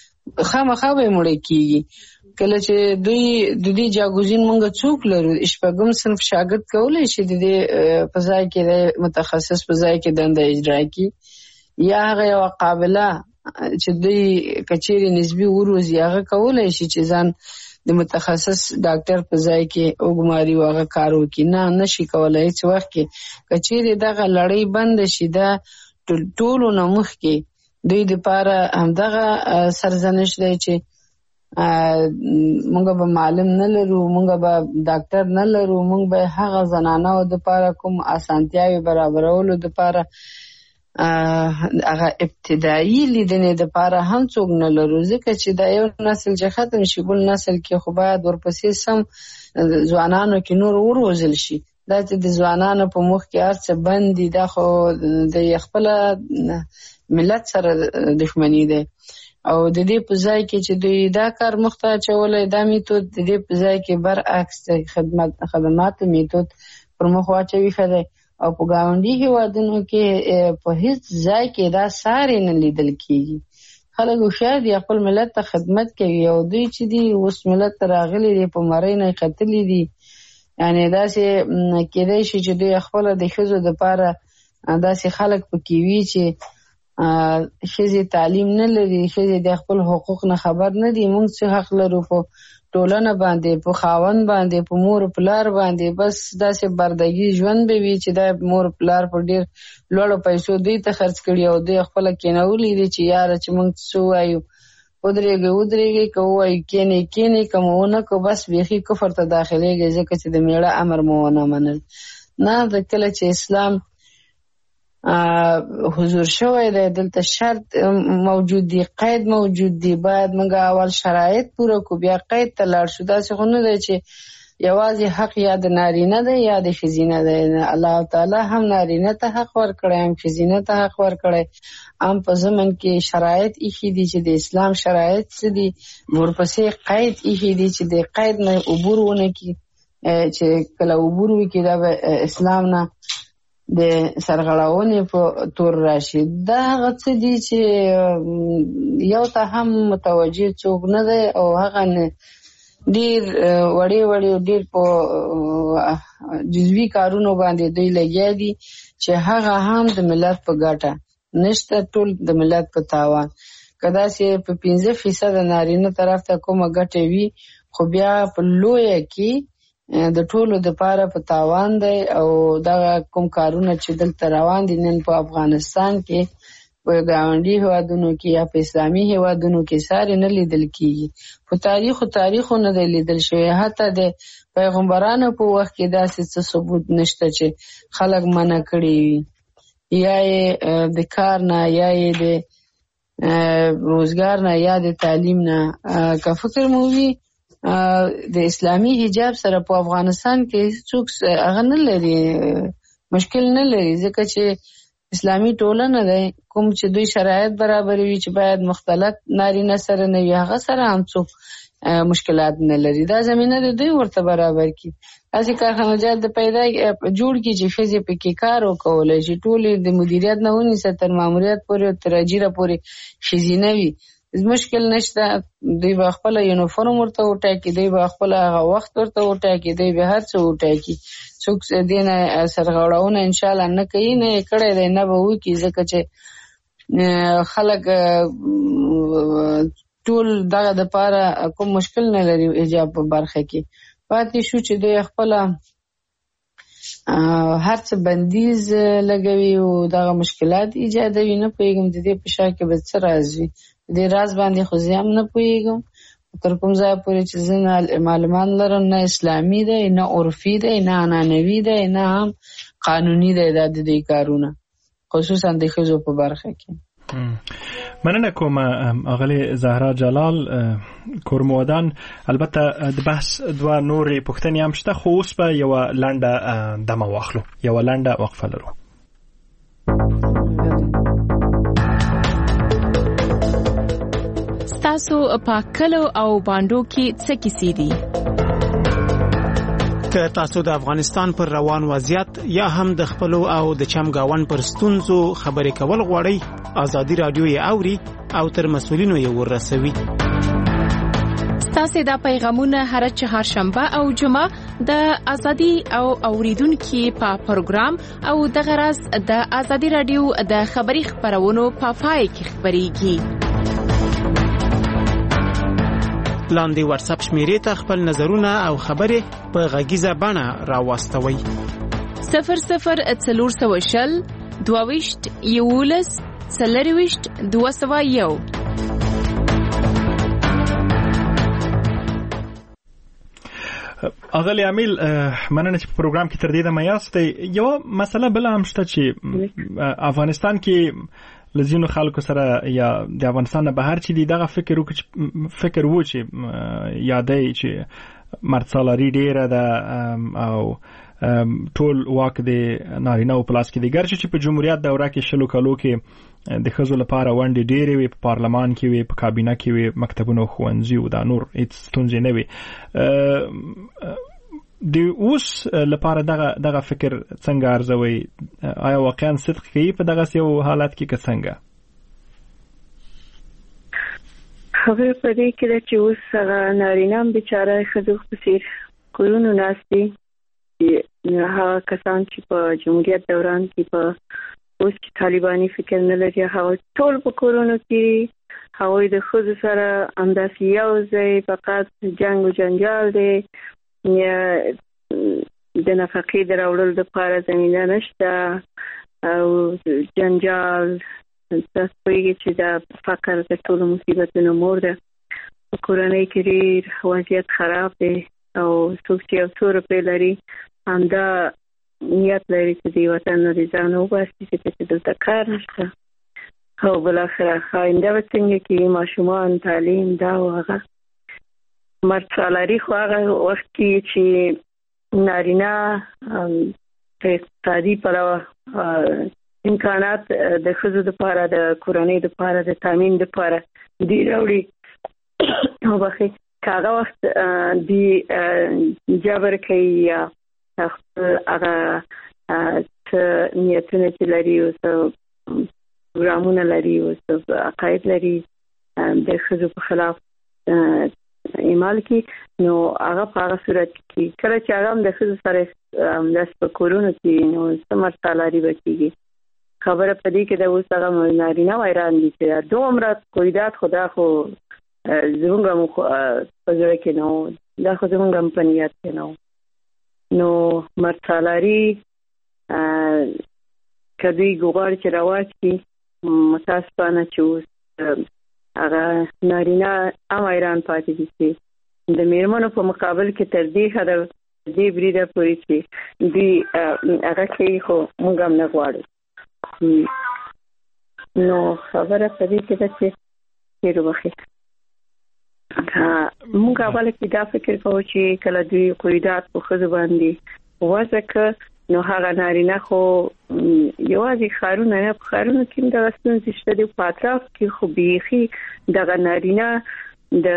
خامخا به یې مړه کېږي. کله چې دوی د دې جاګوزین موږ څوک لرو، شپږم صنف شاګرد کولی شي د دې په ځای کې د متخصص په ځای کې دنده اجرا کړي، یا هغه یوه قابله چې دوی که چیرې نسبي وروځي هغه کولی شي چې ځان د متخصص ډاکټر په ځای کې وګماري واغه کار وکړي. نه نشي کولای هیڅ وخت کې کچېرې دغه لړۍ بند شي دا ټولو نه مخکې دوی دپاره همدغه سرزنش دی چې مونږ به معلم نه لرو، مونږ به ډاکټر نه لرو، مونږ به هغه زنانو دپاره کوم اسانتیاوې برابرولو دپاره هغه ابتدایي لیدنې دپاره هم څوک نه لرو، ځکه چې دا یو نسل چې ختم شي بل نسل کې خو باید ورپسې سم ځوانانو کې نور وروزل شي. دا چې د ځوانانو په مخ کې هر څه بند دي دا خو د خپله ملت سره دښمني دی. او د دې په ځای کې چې دوی دا کار مخته اچولی دا میتود د دې په ځای کې برعکس خدمت خدماتو میتود پر مخ واچوي ښه دی. او په ګاونډي هېوادونو کې په هیڅ ځای کې دا سارې نه لیدل کېږي. خلک هوښیار دي خپل ملت ته خدمت کوي او دوی چې دي اوس ملت ته راغلي دي په مرۍ نه یې ختلي دي. یعنې داسې کېدی شي چې دوی خپله د ښځو دپاره داسې خلک پکې وي چې ښځې تعلیم نه لري، ښځې د خپل حقوق نه خبر نه دي. موږ څه حق لرو په ټولنه باندې، په خاوند باندې، په مور پلار باندې. بس داسې بردګي ژوند به وي چې دا مور پلار په ډېر لوړو پیسو دوی ته خرڅ کړي او دوی خپله کېنولي دي چې یاره چې موږ څه ووایو ودرېږئ ودرېږئ، که ووایو کېنئ کېنئ، که مو ونه کړو بس بیخي کفر ته داخلېږئ ځکه چې د میړه امر مو ونه منل. نه د کله چې اسلام حضور شوی دی دلته شرط موجود دی، قید موجود دی. باید موږ اول شرایط پوره کړو بیا قید ته لاړ شو. داسې خو نه دی چې یوازې حق یا د نارینه دی یا د ښځینه دی. الله تعالی هم نارینه ته حق ورکړی هم ښځینه ته حق ورکړی. هم په ضمن کې شرایط ایښي دي چې د اسلام شرایط څه دي، ورپسې قید ایښي دي چې د قید نه عبور ونه کړي، چې کله عبور وکړي دا به اسلام نه د سرغړونې په تور راشي. دا هغه څه دي چې یو ته هم متوجه څوک نه دی او هغه ډېر وړې وړې ډېر په جزوي کارونو باندې دوی لګیا دي چې هغه هم د ملت په ګټه نشته، ټول د ملت په تاوان. که داسې په پنځه فیصده نارینه طرف ته کومه ګټه وي خو بیا په لویه کې د ټولو د پاره په تاوان دی. او دا کوم کارونه چې دلته روان دي نن په افغانستان کې په ګاونډي هېوادونو کې یا په اسلامي هېوادونو کې ساري نه لیدل کېږي. په تاریخو تاریخو نه دی لیدل شوی. حتی د پیغمبرانو په وخت کې داسې څه ثبوت نشته چې خلک منع کړي وي، یا یې د کار نه یا یې د روزګار نه یا د تعلیم نه. که فکر مو وي د اسلامي حجاب سره په افغانستان کې څوک هغه نه لري، مشکل نه لري، ځکه چې اسلامي ټولنه دی. کوم چې دوی شرایط برابروي چې باید مختلط نارینه سره نه وي هغه سره هم څوک مشکلات نه لري. دا زمینه د دوی ورته برابر کړي. داسې کارخانجات د پیدا جوړ کړي چې ښځې پکې کار وکولی شي. ټولې د مدیریت نه ونیسه تر ماموریت پورې تر اجیره پورې ښځینه وي، مشکل نشته. دوی به خپله یونیفورم ورته وټاکي، دوی به خپله هغه وخت ورته وټاکي، دوی به هر څه وټاکي. څوک دې نه سرغړونه انشاءالله نه کوي، نه یې کړی دی، نه به وکړي، ځکه چې خلک ټول دغه دپاره کوم مشکل نه لري حجاب په برخه کې. پاتې شو چې دوی خپله هر څه بندیز لګوي او دغه مشکلات ایجادوي. نه پوهېږم د دې په شا کې به څه راز وي. دې راز باندې خو زه هم نه پوهېږم تر کوم ځای پورې چې زه نه معلومان لرم. نه اسلامي دی، نه عرفي دی، نه عنعنوي دی، نه هم قانوني دی دا د دې کارونه، خصوصا د ښځو په برخه کې. مننه کوم اغلی زهرا جلال کورمودان. البته د بحث دوه نورې پوښتنې هم شته، خو اوس به یوه لنډه دمه واخلو، یوه لنډه وقفه لرو. ستاسو په کلو او باندو کې څه کیسې دي؟ که تاسو د افغانستان پر روان وضعیت یا هم د خپلو او د چمګاون پر ستونزو خبرې کول غواړئ، ازادي رادیو یې اوري او تر مسؤلینو یې ورسوي. ستاسو دا پیغامونه هر چهارشنبه او جمعه د ازادي او اوریدونکو په پروګرام او د غرض د ازادي رادیو د خبري خبرونو په پای کې خبريږي. لاندې واتس اپ شمیرې ته خپل نظرونه او خبرې په غږیزه بڼه راواستوئ. صفر صفر څلور سوه شل دوه ویشت یولس څلرویشت دوه سوه یو. اغلی عامل مننه چې په پروګرام کې تر دې دمه یاستئ. یو مسله بل هم شته چې افغانستان کې لزینو خلکو سره یا د افغانستان نه بهر چې دی دغه فکر وکړي فکر و چې یادای چې مرڅالاري ډیره ده او ټول واک د نارینه او پلاس کې دی. ګرچې چې په جمهوریت دوره کې شلو کالو کې د ښځو لپاره ونډې ډېرې وي، په پارلمان کې وي، په کابینه کې وي، مکتبونه او ښوونځي او دا نور هیڅ ستونزې نه وي. د اوس لپاره دغه دغه فکر څنګه ارزوي؟ آیا واقعا صدق کوي په دغه یو حالت کې که څنګه؟ خبره په دې کې ده چې اوس هغه نارینه هم بیچاره ښځو په څېر کورونو ناست دي. هغه کسان چې په جمهوریت دوران کې په اوس چې طالباني فکر نه لري هغه ټول په کورونو کې هغوی د ښځو سره همداسې یو ځای فقط جنګ و جنجال دی، یا د نفقې د راوړلو دپاره زمینه نشته او جنجال. تاسو پوهېږئ چې دا فقر د ټولو مصیبتونو مور ده. په کورنۍ کې ډېر وضعیت خراب دی او څوک چې یو څو روپۍ لري همدا نیت لري چې د وطن نه د ځان وباسي چې پکې دلته کار نشته او بالاخره آینده به څنګه کېږي، ماشومان، تعلیم، دا او هغه. مرڅالاري خو هغه وخت کې چې نارینه په اقتصادي پلوه امکانات د ښځو دپاره د کورنۍ دپاره د تامین دپاره دی راوړي او بخې که هغه وخت دی جبر کوي یا هغه څه نیتونه چې لري او څه پروګرامونه لري او څه عقاید لري د ښځو په خلاف اعمال کی، نو هغه په هغه صورت کې کله چې هغه هم د ښځو سره همداسې په کورونو کې نو څه مرڅالاري به کېږي. خبره په دې کې ده اوس هغه نارینه حیران دي چې دومره قیودات خو دا خو زمونږ هم په زړه کې نه و، دا خو زمونږ هم په نیت کې نه و. نو مرڅالاري که دوی غواړي چې رواج کړي، متاسفانه چې اوس هغه نارینه هم حیران پاتې دي چې د میرمنو په مقابل کې تر دې حده دې بریده پورې چې دوی هغه کوي خو موږ هم نه غواړو. نو خبره په دې کې ده چې ډېر وخت موږ اوله کې دا فکر کوو چې کله دوی قیودات په ښځو باندې وضع کړه نو هغه نارینه خو یوازې ښارونه نه، په ښارونو کې هم دغه ستونزې شته دي، په اطراف کې خو بیخي دغه نارینه د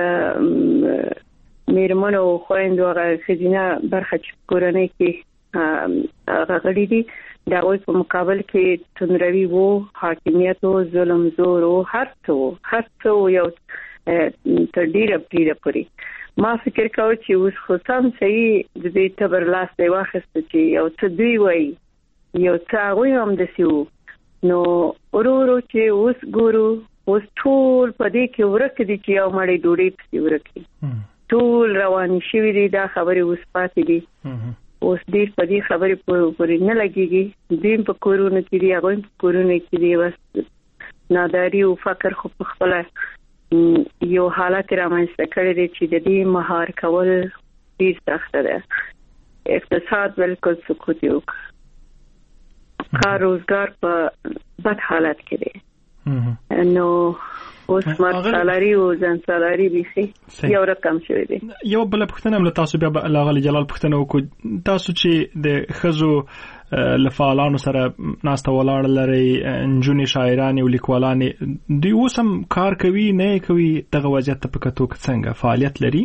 میرمنو او خویندو هغه ښځینه برخه چې کورنۍ کې هغه غړي دي د هغوی په مقابل کې توندروي و، حاکمیت و، ظلم زور و، هر څه و هر څه و یو تر ډیره پریده پورې. ما فکر کاوه چې اوس خو سم صحیح د دې تبر لاس دی واخیسته چې یو څه دوی وایي یو څه هغوی هم داسې وو. نو ورو ورو چې اوس ګورو اوس ټول په دې کې ورک دي چې یو مړی ډوډۍ پسې ورک دي، ټول روانې شوي دي. دا خبرې اوس پاتې دي، اوس ډېر په دې خبرې پورې نه لګېږي. دوی په کورونو کې دي، هغوی په کورونو کې دي. بس ناداري او فقر خو په خپله یو حالت رامنځته کړی دی چې د دې مهار کول ډېر سخته ده. اقتصاد بالکل سقوط یې وکړ، کار روزګار په بد حالت کې دی. نو اوس مرڅالاري او ځانڅالاري بیخي یو رقم شوی دی. یو بله پوښتنه هم له تاسو بیا به لاغلي جلال پوښتنه وکړو. تاسو چې د ښځو له فعالانو سره ناسته ولاړه لرئ، نجونې شاعرانې او لیکوالانې، دوی اوس هم کار کوي نه کوي؟ دغه وضعیت ته په کتو که څنګه فعالیت لري؟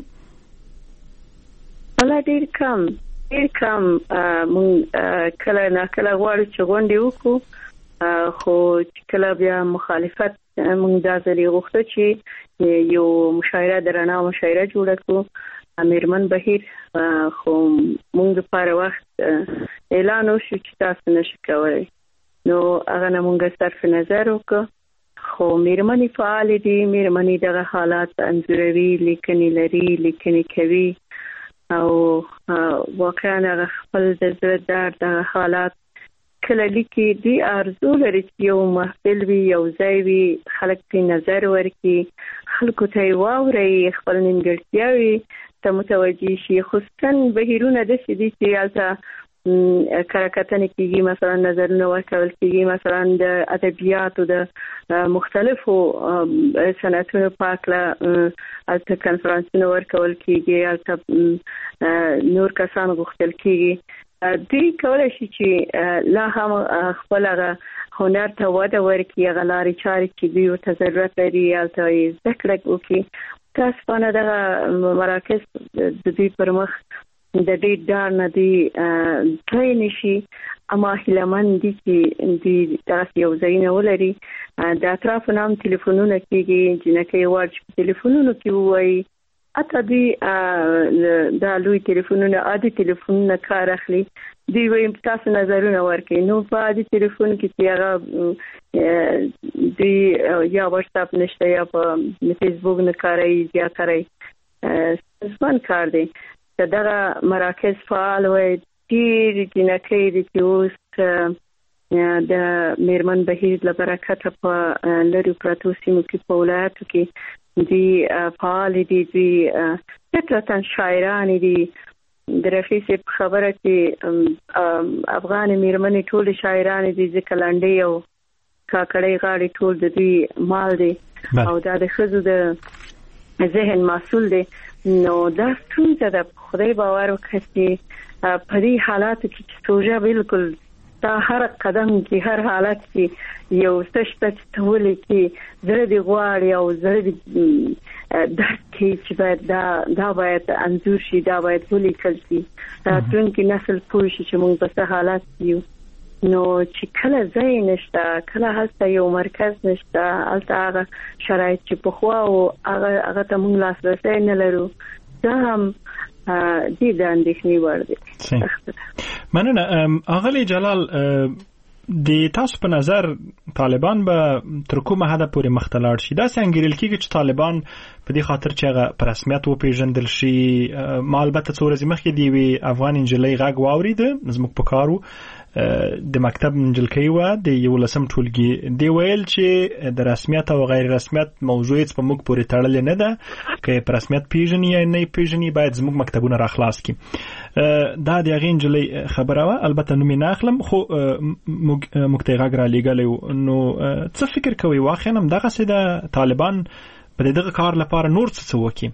والله ډېر کم ډېر کم. مونږ کله ناکله غواړو چې غونډې وکړو، خو کله بیا مخالفت مونږ دا ځلې غوښته چې یو مشاعره د رڼا مشاعره جوړه کړو میرمن بهیر، خو مونږ لپاره وخت اعلان وشو چې تاسو نشئ کولی. نو هغه نه مونږ صرف نظر وکړو، خو میرمنې فعال دي، میرمنې دغه حالات انځوروي، لیکنې لري، لیکنې کوي او واقعا هغه خپل د زړه درد دغه حالات کله لیکي. دي ارزو لري چې یو محفل وي، یو ځای وي، خلک پرې نظر ورکړي، خلکو ته یې واوري، خپل نیمګړتیاوې ته متوجه شي. خصوصا بهیرونه داسې دي چې هلته کره کتنې کېږي، مثلا نظرونه ورکول کېږي، مثلا د ادبیاتو د مختلفو صنعتونو په هکله هلته کنفرانسونه ورکول کېږي، هلته نور کسان غوښتل کېږي. دوی کولی شي چې لا هم خپل هغه هنر ته وده ورکړي، هغه لارې چارې چې دوی ورته ضرورت لري هلته یې زده کړه وکړي. متاسفانه دغه مراکز د دوی پر مخ د دې ډار نه دی تللی نشي، اما هیلهمند دي چې دوی داسې یو ځایونه ولري. د اطرافو نه هم تلیفونونه کېږي، جنکۍ غواړي چې په تلیفونونو کې ووایي. حتی دوی دا لوی تلیفونونه، عادي تلیفونونه کار اخلي، دوی وایي تاسو نظرونه ورکړئ. نو په عادي تلیفون کې چې هغه دوی یا واتساپ نشته یا په فیسبوک نه کاروي، زیاتره ستونزمن کار دی. دغه مراکز فعال وي، ډېر جنکۍ دي چې اوس د میرمن بهیر له برکته په لرې پرتو سیمو کې په ولایاتو کې دي فعال دي. دوی فطرتاً شاعران دي. د رفیع صاحب خبره چې افغان میرمنې ټول شاعران دي، ځکه لنډۍ او کاکړۍ غاړې ټول د دوی مال دی او دا د ښځو د ذهن محصول دی. نو دا ستونزه ده. خدای باور وکړه چې په دې حالاتو کې چې سوژه بالکل دا هر قدم کې هر حالت کې یو څه شته چې ته ولیکې، زړه دې غواړي او زړه دې درد کوي چې باید دا دا باید انځور شي، دا باید ولیکل شي، راتلونکي نسل پوه شي چې موږ په څه حالات کې یو. نو چې کله ځای نشته، کله هلته یو مرکز نشته، هلته هغه شرایط چې پخوا و هغه هغه ته موږ لاسرسی نه لرو، دا هم دې د اندېښنې وړ دی. مننه. اغلی جلال، د تاسو په نظر طالبان به تر کومه حده پورې مخته لاړ شي؟ داسې انګیرل کېږي چې طالبان په دې خاطر چې هغه په رسمیت وپېژندل شي. ما البته څو ورځې مخکې د یوې افغان نجلۍ غږ واورېده، زموږ په کار و، د مکتب نجلۍ وه، د یولسم ټولګي. دی ویل چې د رسمیت او غیر رسمیت موضوع هیڅ په موږ پورې تړلې نه ده، که په رسمیت پیژني یا نه پیژني باید زموږ مکتبونه را خلاص کړي. دا د هغې نجلۍ خبره وه، البته نوم یې نه اخلم، خو موږ ته یې غږ را لېږلی و. نو څه فکر کوئ واقعا همدغسې د طالبان په دغه کار لپاره نور څه څه وکړي؟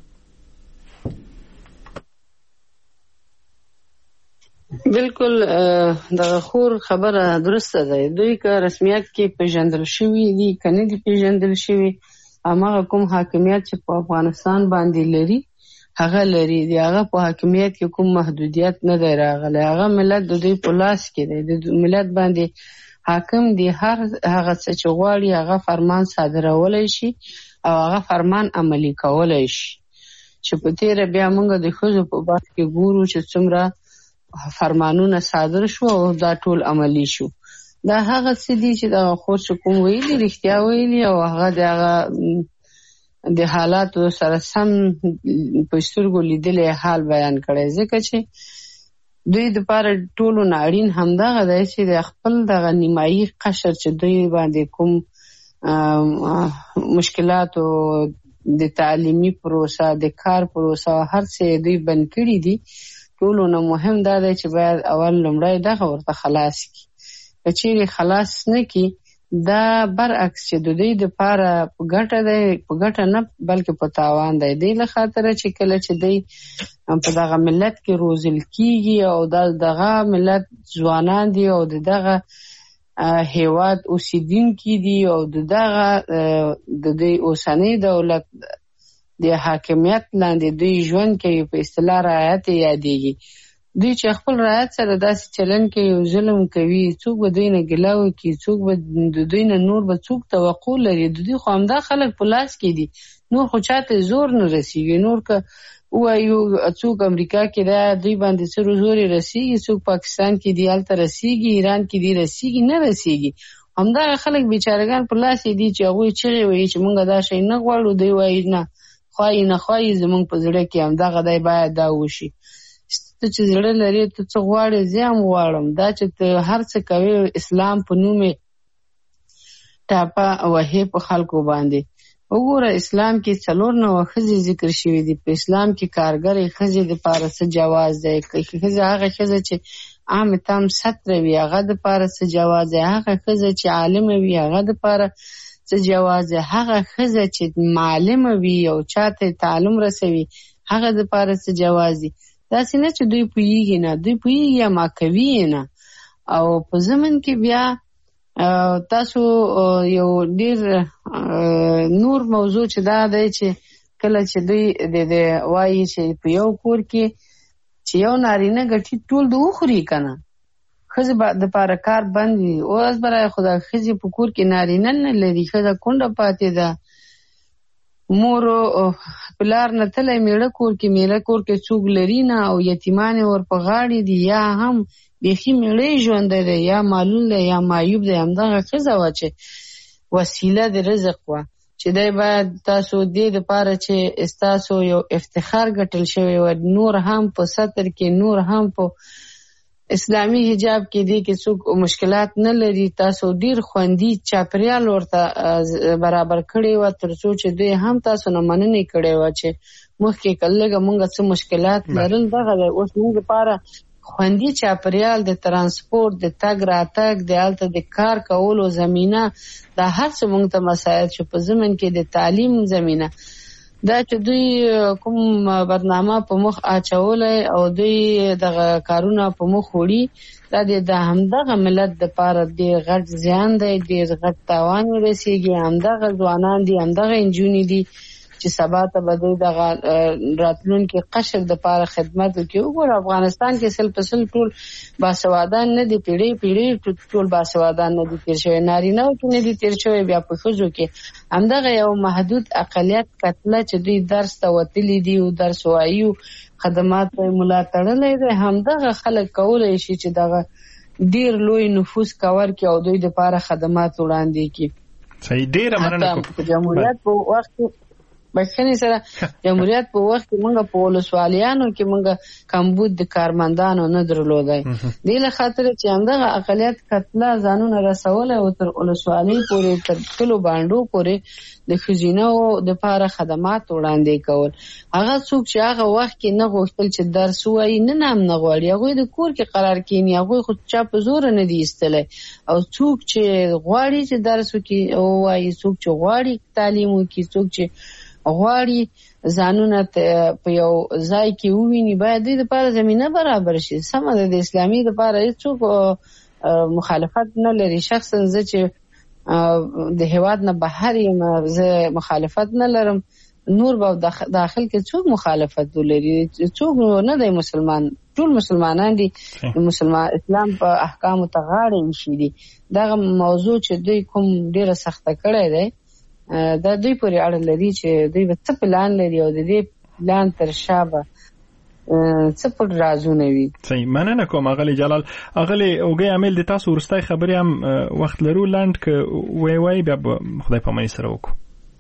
بالکل دغه خور خبره درسته ده. دوی که رسمیت کې پیژندل شوي دي که نه دي پیژندل شوي، هماغه کوم حاکمیت چې په افغانستان باندې لري هغه لري. د هغه په حاکمیت کې کوم محدودیت نه دی راغلی. هغه ملت د دوی په لاس کې دی، د ملت باندې حاکم دی. هر هغه څه چې غواړي هغه فرمان صادرولی شي او هغه فرمان عملي کولی شي. چې په تیره بیا موږ د ښځو په باب کې ګورو چې څومره فرمانونه صادر شو او دا ټول عملی شو. دا هغه څه دي چې دا خور چې کوم ویلي رښتیا ویلي او هغه د هغه د حالاتو سره سم په سترګو لیدلی حال بیان کړی. ځکه چې دوی د پاره ټولو نه اړین همدغه دی چې د خپل دغه نیمایي قشر چې دوی باندې کوم مشکلاتو د تعلیمي پروسه، د کار پروسه، هر څه دوی بند کړي دي. ټولو نه مهم دا دی چې باید اول لومړی دغه ورته خلاص کړي. که چیرې خلاص نه کړي، دا برعکس چې د دوی دپاره په ګټه دی، په ګټه نه بلکې په تاوان دی. دی له خاطره چې کله چې دی په دغه ملت کې روزل کیږي او دغه ملت ځوانان دي او دغه هیواد اوسیدونکي دي او دغه د دوی اوسنی دولت د حاکمیت لاندې دوی ژوند کوي، په اصطلاح رعایت یادېږي. دوی چې خپل رعایت سره داسې چلن کوي او ظلم کوي، څوک به دوی نه ګیله وکړي، څوک به د دوی نه نور به څوک توقع لري. د دوی خو همدا خلک په لاس کې دي، نور خو چاته زور نه رسیږي. نور که ووایو څوک امریکا کې ده دوی باندې څه زور رسیږي، څوک پاکستان کې دی هلته رسیږي، ایران کې دی رسیږي، نه رسیږي. همدا خلک بیچارهګان په لاس دي چې هغه چیغي وایي چې مونږ دا شی نه غواړو، دی وایي نه خوای نه خوای زمونږ په زړه کې همدا غدای باید دا وشي. ته چې زړه لري ته څه غواړې، زه هم غواړم دا چې ته هر څه کوي اسلام په نوم ټاپه وهې په خلکو باندې. وګوره اسلام کې څلور نوع ښځې ذکر شوي دي. په اسلام کې کارګرې ښځې دپاره څه جواز دی؟ ښځه هغه ښځه چې عام تام ستره وي هغه دپاره څه جواز دی؟ هغه ښځه چې عالمه وي هغه دپاره څه جواز دی؟ هغه ښځه چې معلمه وي او چاته تعلم رسوي هغه دپاره څه جواز دی؟ داسې نه چې دوی پوهیږي نه، دوی پوهیږي اما کوي نه. او په زمن کې بیا تاسو یو ډیر نور موضوع چې دا دی چې کله چې دوی د وایي چې په یو کور کې چې یو نارینه ګټي ټول د وخوري کنه، ښځې د پاره کار بند وي. اوس برای خدا ښځې په کور کې نارینه نه لري، ښځه کونډه پاتې ده، مور پلار نه تلی میړه کور کې، میړه کور کې څوک لري نه او یتیمان ور په غاړې دي، یا هم بیخي میړه ژوندی دی یا معلول دی یا معیوب دی. همدغه ښځه وه چې وسیله د رزق وه چې دی باید تاسو دې دپاره چې ستاسو یو افتخار ګټل شوی و، نور هم په ستر کې، نور هم په اسلامي حجاب کې دی کې څوک مشکلات نه لري، تاسو ډیر خوندي چاپریال ورته برابر کړی و تر څو چې دوی هم تاسو نه مننې کړی و چې مخکې کلهګه مونږ څه مشکلات لرل. دغه اوس موږ لپاره خوندي چاپریال د ترانسپورت د تګ راتګ د هلته د کار کولو زمینه دا هر څه موږ ته مساعد شو. په زمن کې د تعلیم زمینه دا چې دوی کوم برنامه په مخ اچولای او دوی دغه کارونه په مخ وړي، دا د همدغه ملت د پاره د غټ زیان دی، د غټ تاوان ورسیږي. همدغه ځوانان دي، همدغه انجونې دي چې سبا ته به دوی دغه راتلونکي قشر د پاره خدمت وکړي. وګوره افغانستان کې سل په سل ټول باسوادان نه دي، پیړۍ پیړۍ ټول باسوادان نه دي تیر شوی، نارینه کې نه دي تیر شوی. بیا په ښځو کې همدغه یو محدود اقلیت کتله چې دوی درس ته وتلي دي او درس وایي خدمات یې ملا تړلی دی، همدغه خلک کولی شي چې دغه ډیر لوی نفوس کور کې او دوی د پاره خدمات وړاندې کړي. صحیح، ډیره مننه. جمهوریت په وخت بخښنې سره جمهوریت په وخت کې موږ په ولسوالیانو کې موږ کمبود د کارمندانو نه درلودای. دې له خاطر چې همدغه اقلیت کتله ځانونه رسولی او تر ولسوالۍ پورې تر کلو بانډو پورې د ښځینه د پاره خدمات وړاندې کول. هغه څوک چې هغه وخت کې نه غوښتل چې درس ووایي نن هم نه غواړي، هغوی د کور کې قرار کیني، هغوی خو چا په زوره نه دي ایستلی. او څوک چې غواړي چې درس ووایي، څوک چې غواړي تعلیم وکړي، څوک چې غواړي ځانونه په یو ځای کې وویني، باید دوی دپاره زمینه برابر شي. سمه ده، د اسلامي دپاره هېڅوک مخالفت نه لري. شخصا زه چې د هېواد نه بهر یم زه مخالفت نه لرم، نور به داخل کې څوک مخالفت ولري؟ څوک نه دی مسلمان، ټول مسلمانان دي، د مسلمان اسلام په احکامو ته غاړه ایښي دي. دغه موضوع چې دوی کوم ډېره سخته کړی دی دا دوی پورې اړه لري چې دوی به څه پلان لري او د دې پلان تر شا به څه پټ رازونه وي. صحیح، مننه کوم اغلی جلال. اغلی اوګي عامل د تاسو ورستای خبرې هم وخت لرو لاند ک وای وای بیا خدای په مې سره وکړو.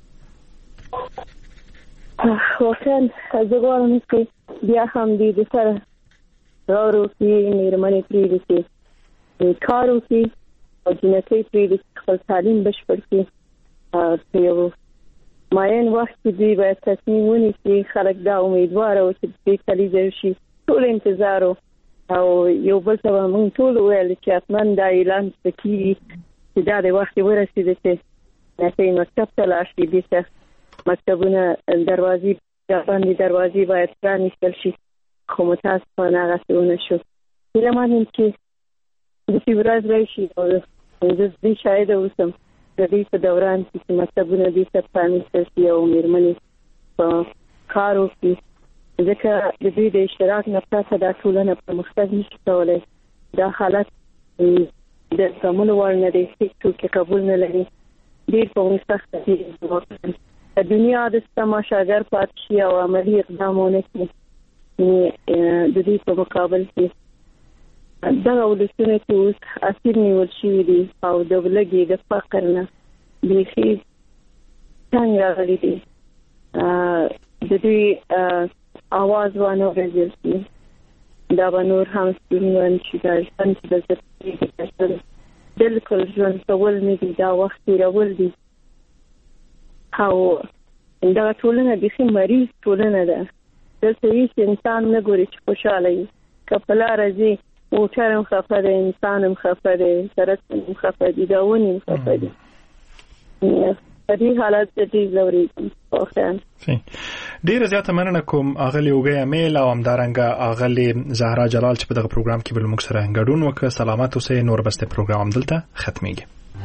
واقعا زه غواړم چې بیا هم دې د سره راورو کې مېرمنې پرېږدي چې کار وکړي او جنکۍ پرېږدي چې خپل تعلیم بشپړ کړي. په یو معین وخت کې دوی باید تصمیم ونیسي. خلک دا امیدواره و چې دې کلیزه وشي، ټول انتظار او یو بل ته به موږ ټول وویل چې حتما دا اعلان به کېږي چې دا د وخت ورسېده چې نسۍ مکتب ته لاړ شي. بېرته مکتبونه دروازې باندې دروازې باید پرانیستل شي، خو متاسفانه هغسې ونه شو. هیله من یم چې داسې ورځ راشي او زه دې شاهده اوسم د دې په دوران کې چې مکتبونه دې ته پرانیستل شي او مېرمنې په کار وکړي، ځکه د دوی د اشتراک نه پرته دا ټولنه پرمختګ نشي کولی. دا حالت د زغملو وړ نه دی، هېڅوک یې قبول نه لري. ډېر په موږ سخته دي د دنیا د تماشاګر پاتې شي او عملي اقدام ونه کړي. د دې په مقابل کې دغه ولسونه چې اوس اسیر نیول شوي دي او د لږې د فقر نه بیخي څنګه راغلي دي د دوی اواز وانه ورزل شي دا به نور هم ستونزمن شي دا ژوند چې دلته کېږي بالکل ژوند کول نه دي دا وخت تېرول دي او دغه ټولنه بیخي مریض ټولنه ده دلته هېڅ انسان نه ګوري چې خوشحاله وي که په لاره ځي موټر هم خفه دی انسان هم خفه دی سړک هم خفه دي دا ونې هم خفه دي په دې حالت کې ډېر ځورېږم ډیره زیاته مننه کوم اغلی اوګی امیل او همدارنګه اغلی زهرا جلال چې په دغه پروګرام کې بل موږ سره ګډون وکړ. سلامات اوسئ. نور بسته پروګرام دلته ختميږي.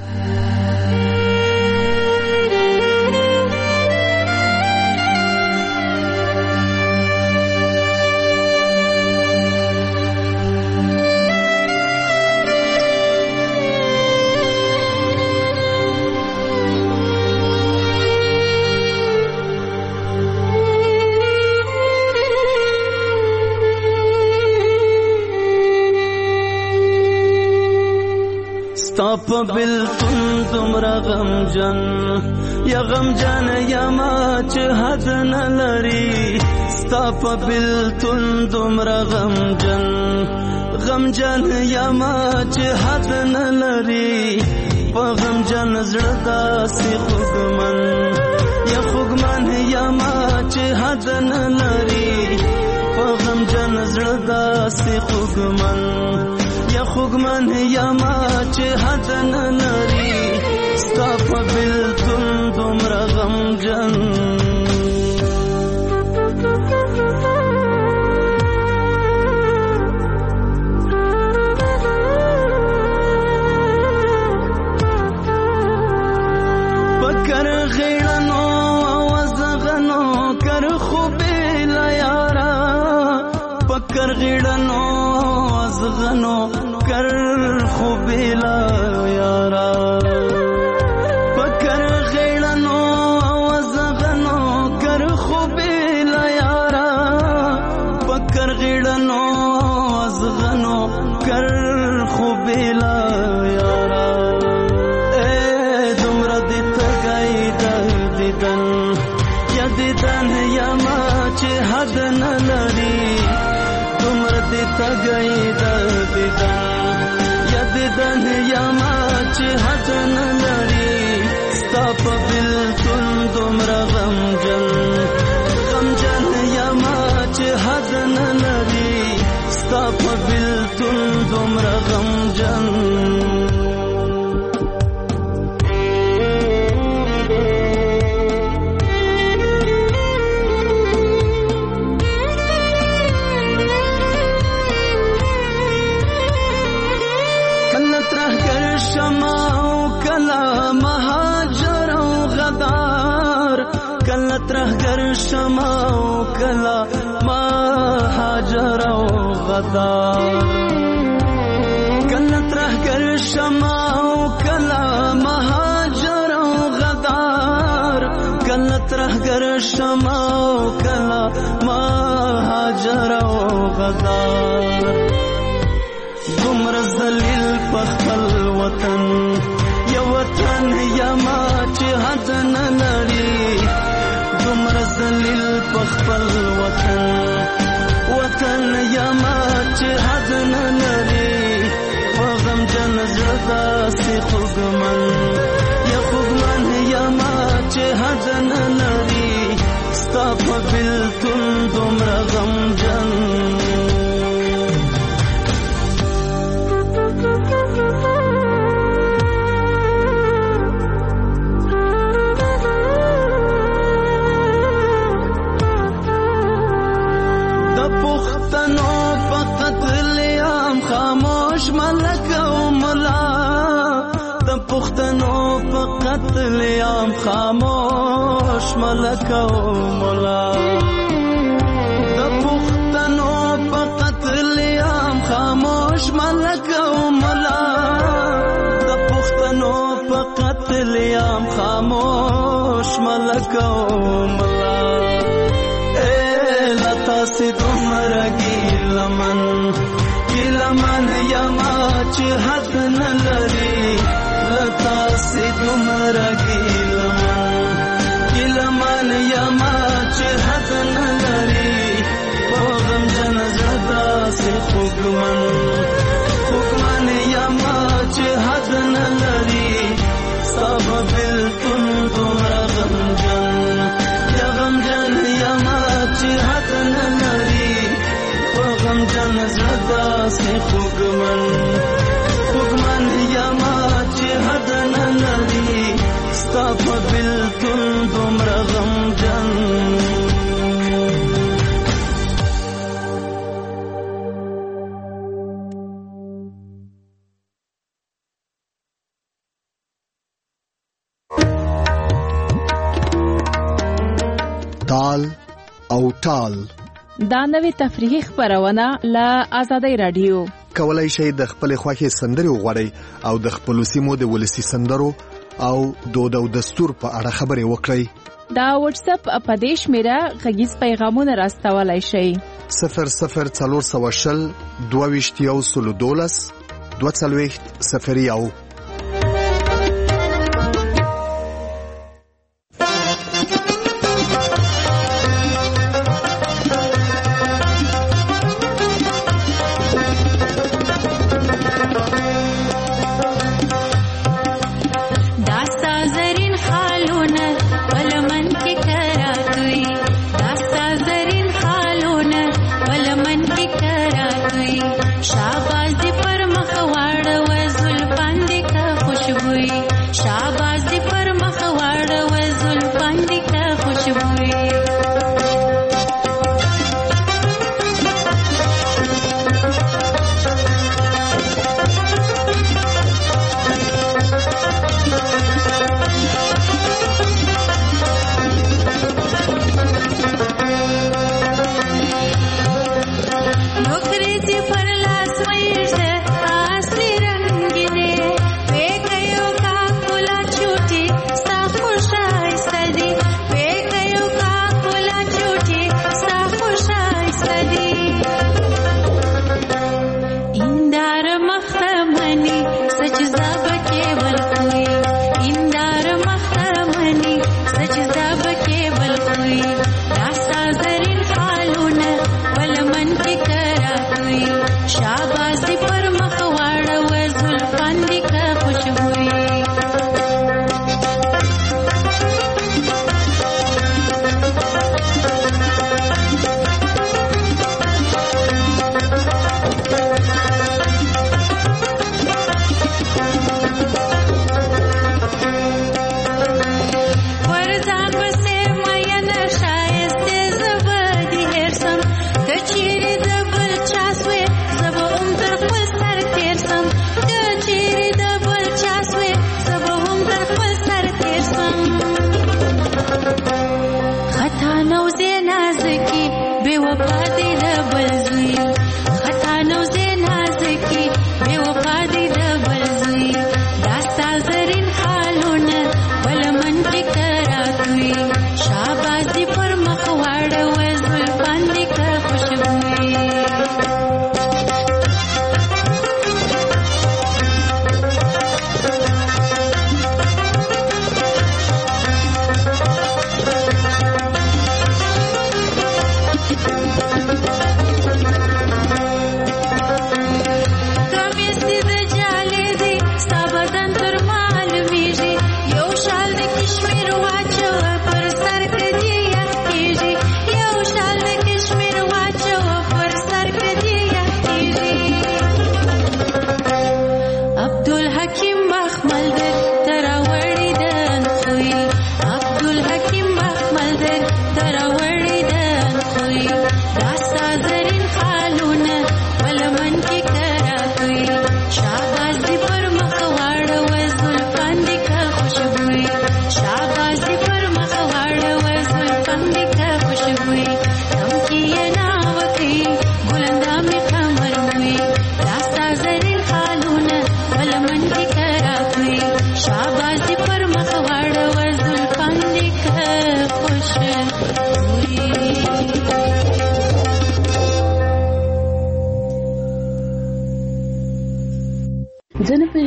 ستاپ بلتون دمرا غم جن یا غم جن یا ما چه حد نلری ستاپ بلتون دمرا غم جن غم جن یا ما چه حد نلری پا غم جن زردا سی خوگمن یا خوگمن یا ما چه حد نلری پا غم جن زردا سی خوگمن یا خوگمن یا ما چه حد نلری ستا په بلتون دومره غمجن پکر غیړنو وزغنو کر خوبې لا یارا پکر غیړنو وزغنو کر خوبیلا یارا پکر غیړنو وزغنو کر خوبیلا یارا پکر غیړنو وزغنو کر خوبیلا یارا اے دمرا دې تګای د دیدن یا دیدن یا ما چې حد نه لري دمرا دې تګای د دیدن دن یا ما چې حد نه لري ستا په بلتون دومره غمجن غمجن یا ما چې حد نه لري ستا په بلتون دومره غمجن ترهګر شمع او کلا ما هاجر او غدار کله ترهګر شمع او کلا ما هاجر او غدار کله ترهګر شمع او کلا ما هاجر او غدار دومر ذلیل په خپل وطن یا وطن یا ما چې حد نه لري دومره ذلیل په خپل وطن وطن یا ما چې حد نه لري په غمجن زړه داسې خوږمن یا خوږمن یا ما چې حد نه لري ستا په بلتون دومره غمجن پختنو په قتل عام خاموش ملک او مولا د پختنو په قتل عام خاموش ملک او مولا د پختنو په قتل عام خاموش ملک او مولا اے لتا سي دومره ګیلمن ګیلمن چې حد نه لري لتا سي دومره ګیلمن ګیلمن یما چې حد نه لري په غم جن زدا سي خوګمن خوګمن یما چې حد نه لري سب بالکل دومره غم جن یا غم جن یما چې حد نه لري په غم جن زدا سي خوګمن خوګمن یما چې حد نه لري سب بالکل دومره غم جن تال او ټال دا نوې تفریحي خبرونه له آزادۍ رادیو کولای شئ د خپل خوښي سندري وغواړئ او د خپل سیمو د ولسی سندرو او دود او دستور په اړه خبرې وکړئ. دا واتس اپ اپدیش میرا غږیز پیغامونه راستولای شئ. صفر صفر څلور سوه شل دوه ویشت یو سلو دولس دوه څلوېښت صفر یو.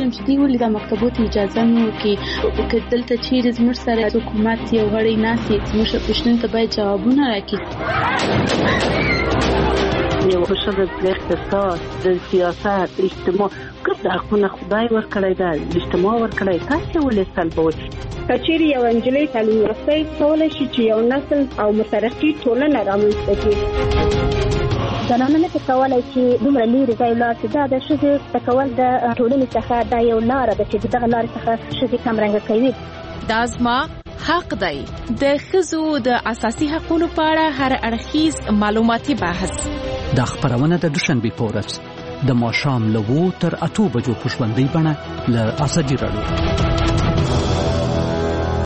یم چې دوی ولې د مکتبو ته اجازه نه ورکوي که دلته چیرې زموږ سره حکومت یو غړی ناست وي زموږ پوښتنو ته باید جوابونه راکړي. یو ښځه د اقتصاد د سیاست اجتماع کوم حقونه خدای ورکړی دی اجتماع ورکړی تاسو ولې سلبوي؟ کچېرې یو نجلۍ تعلیم یافته کولی شي چې یو نسل او مترقي ټولنه رامنځته کړي. زنانه نه کولای چې دومره لرې ځای ولاړ شي. دا د ښځې کول د ټولنې څخه دا یو لاره ده چې دغه لارې څخه ښځې کمرنګه کوي. دا زما حق دی. د ښځو د اساسي حقوقو په اړه هر اړخیز معلوماتي بحث. دا خبرونه د دوشنبه په ورځ د ماښام له اوه تر اته بجو په ژوندۍ بڼه له ازادي راډیو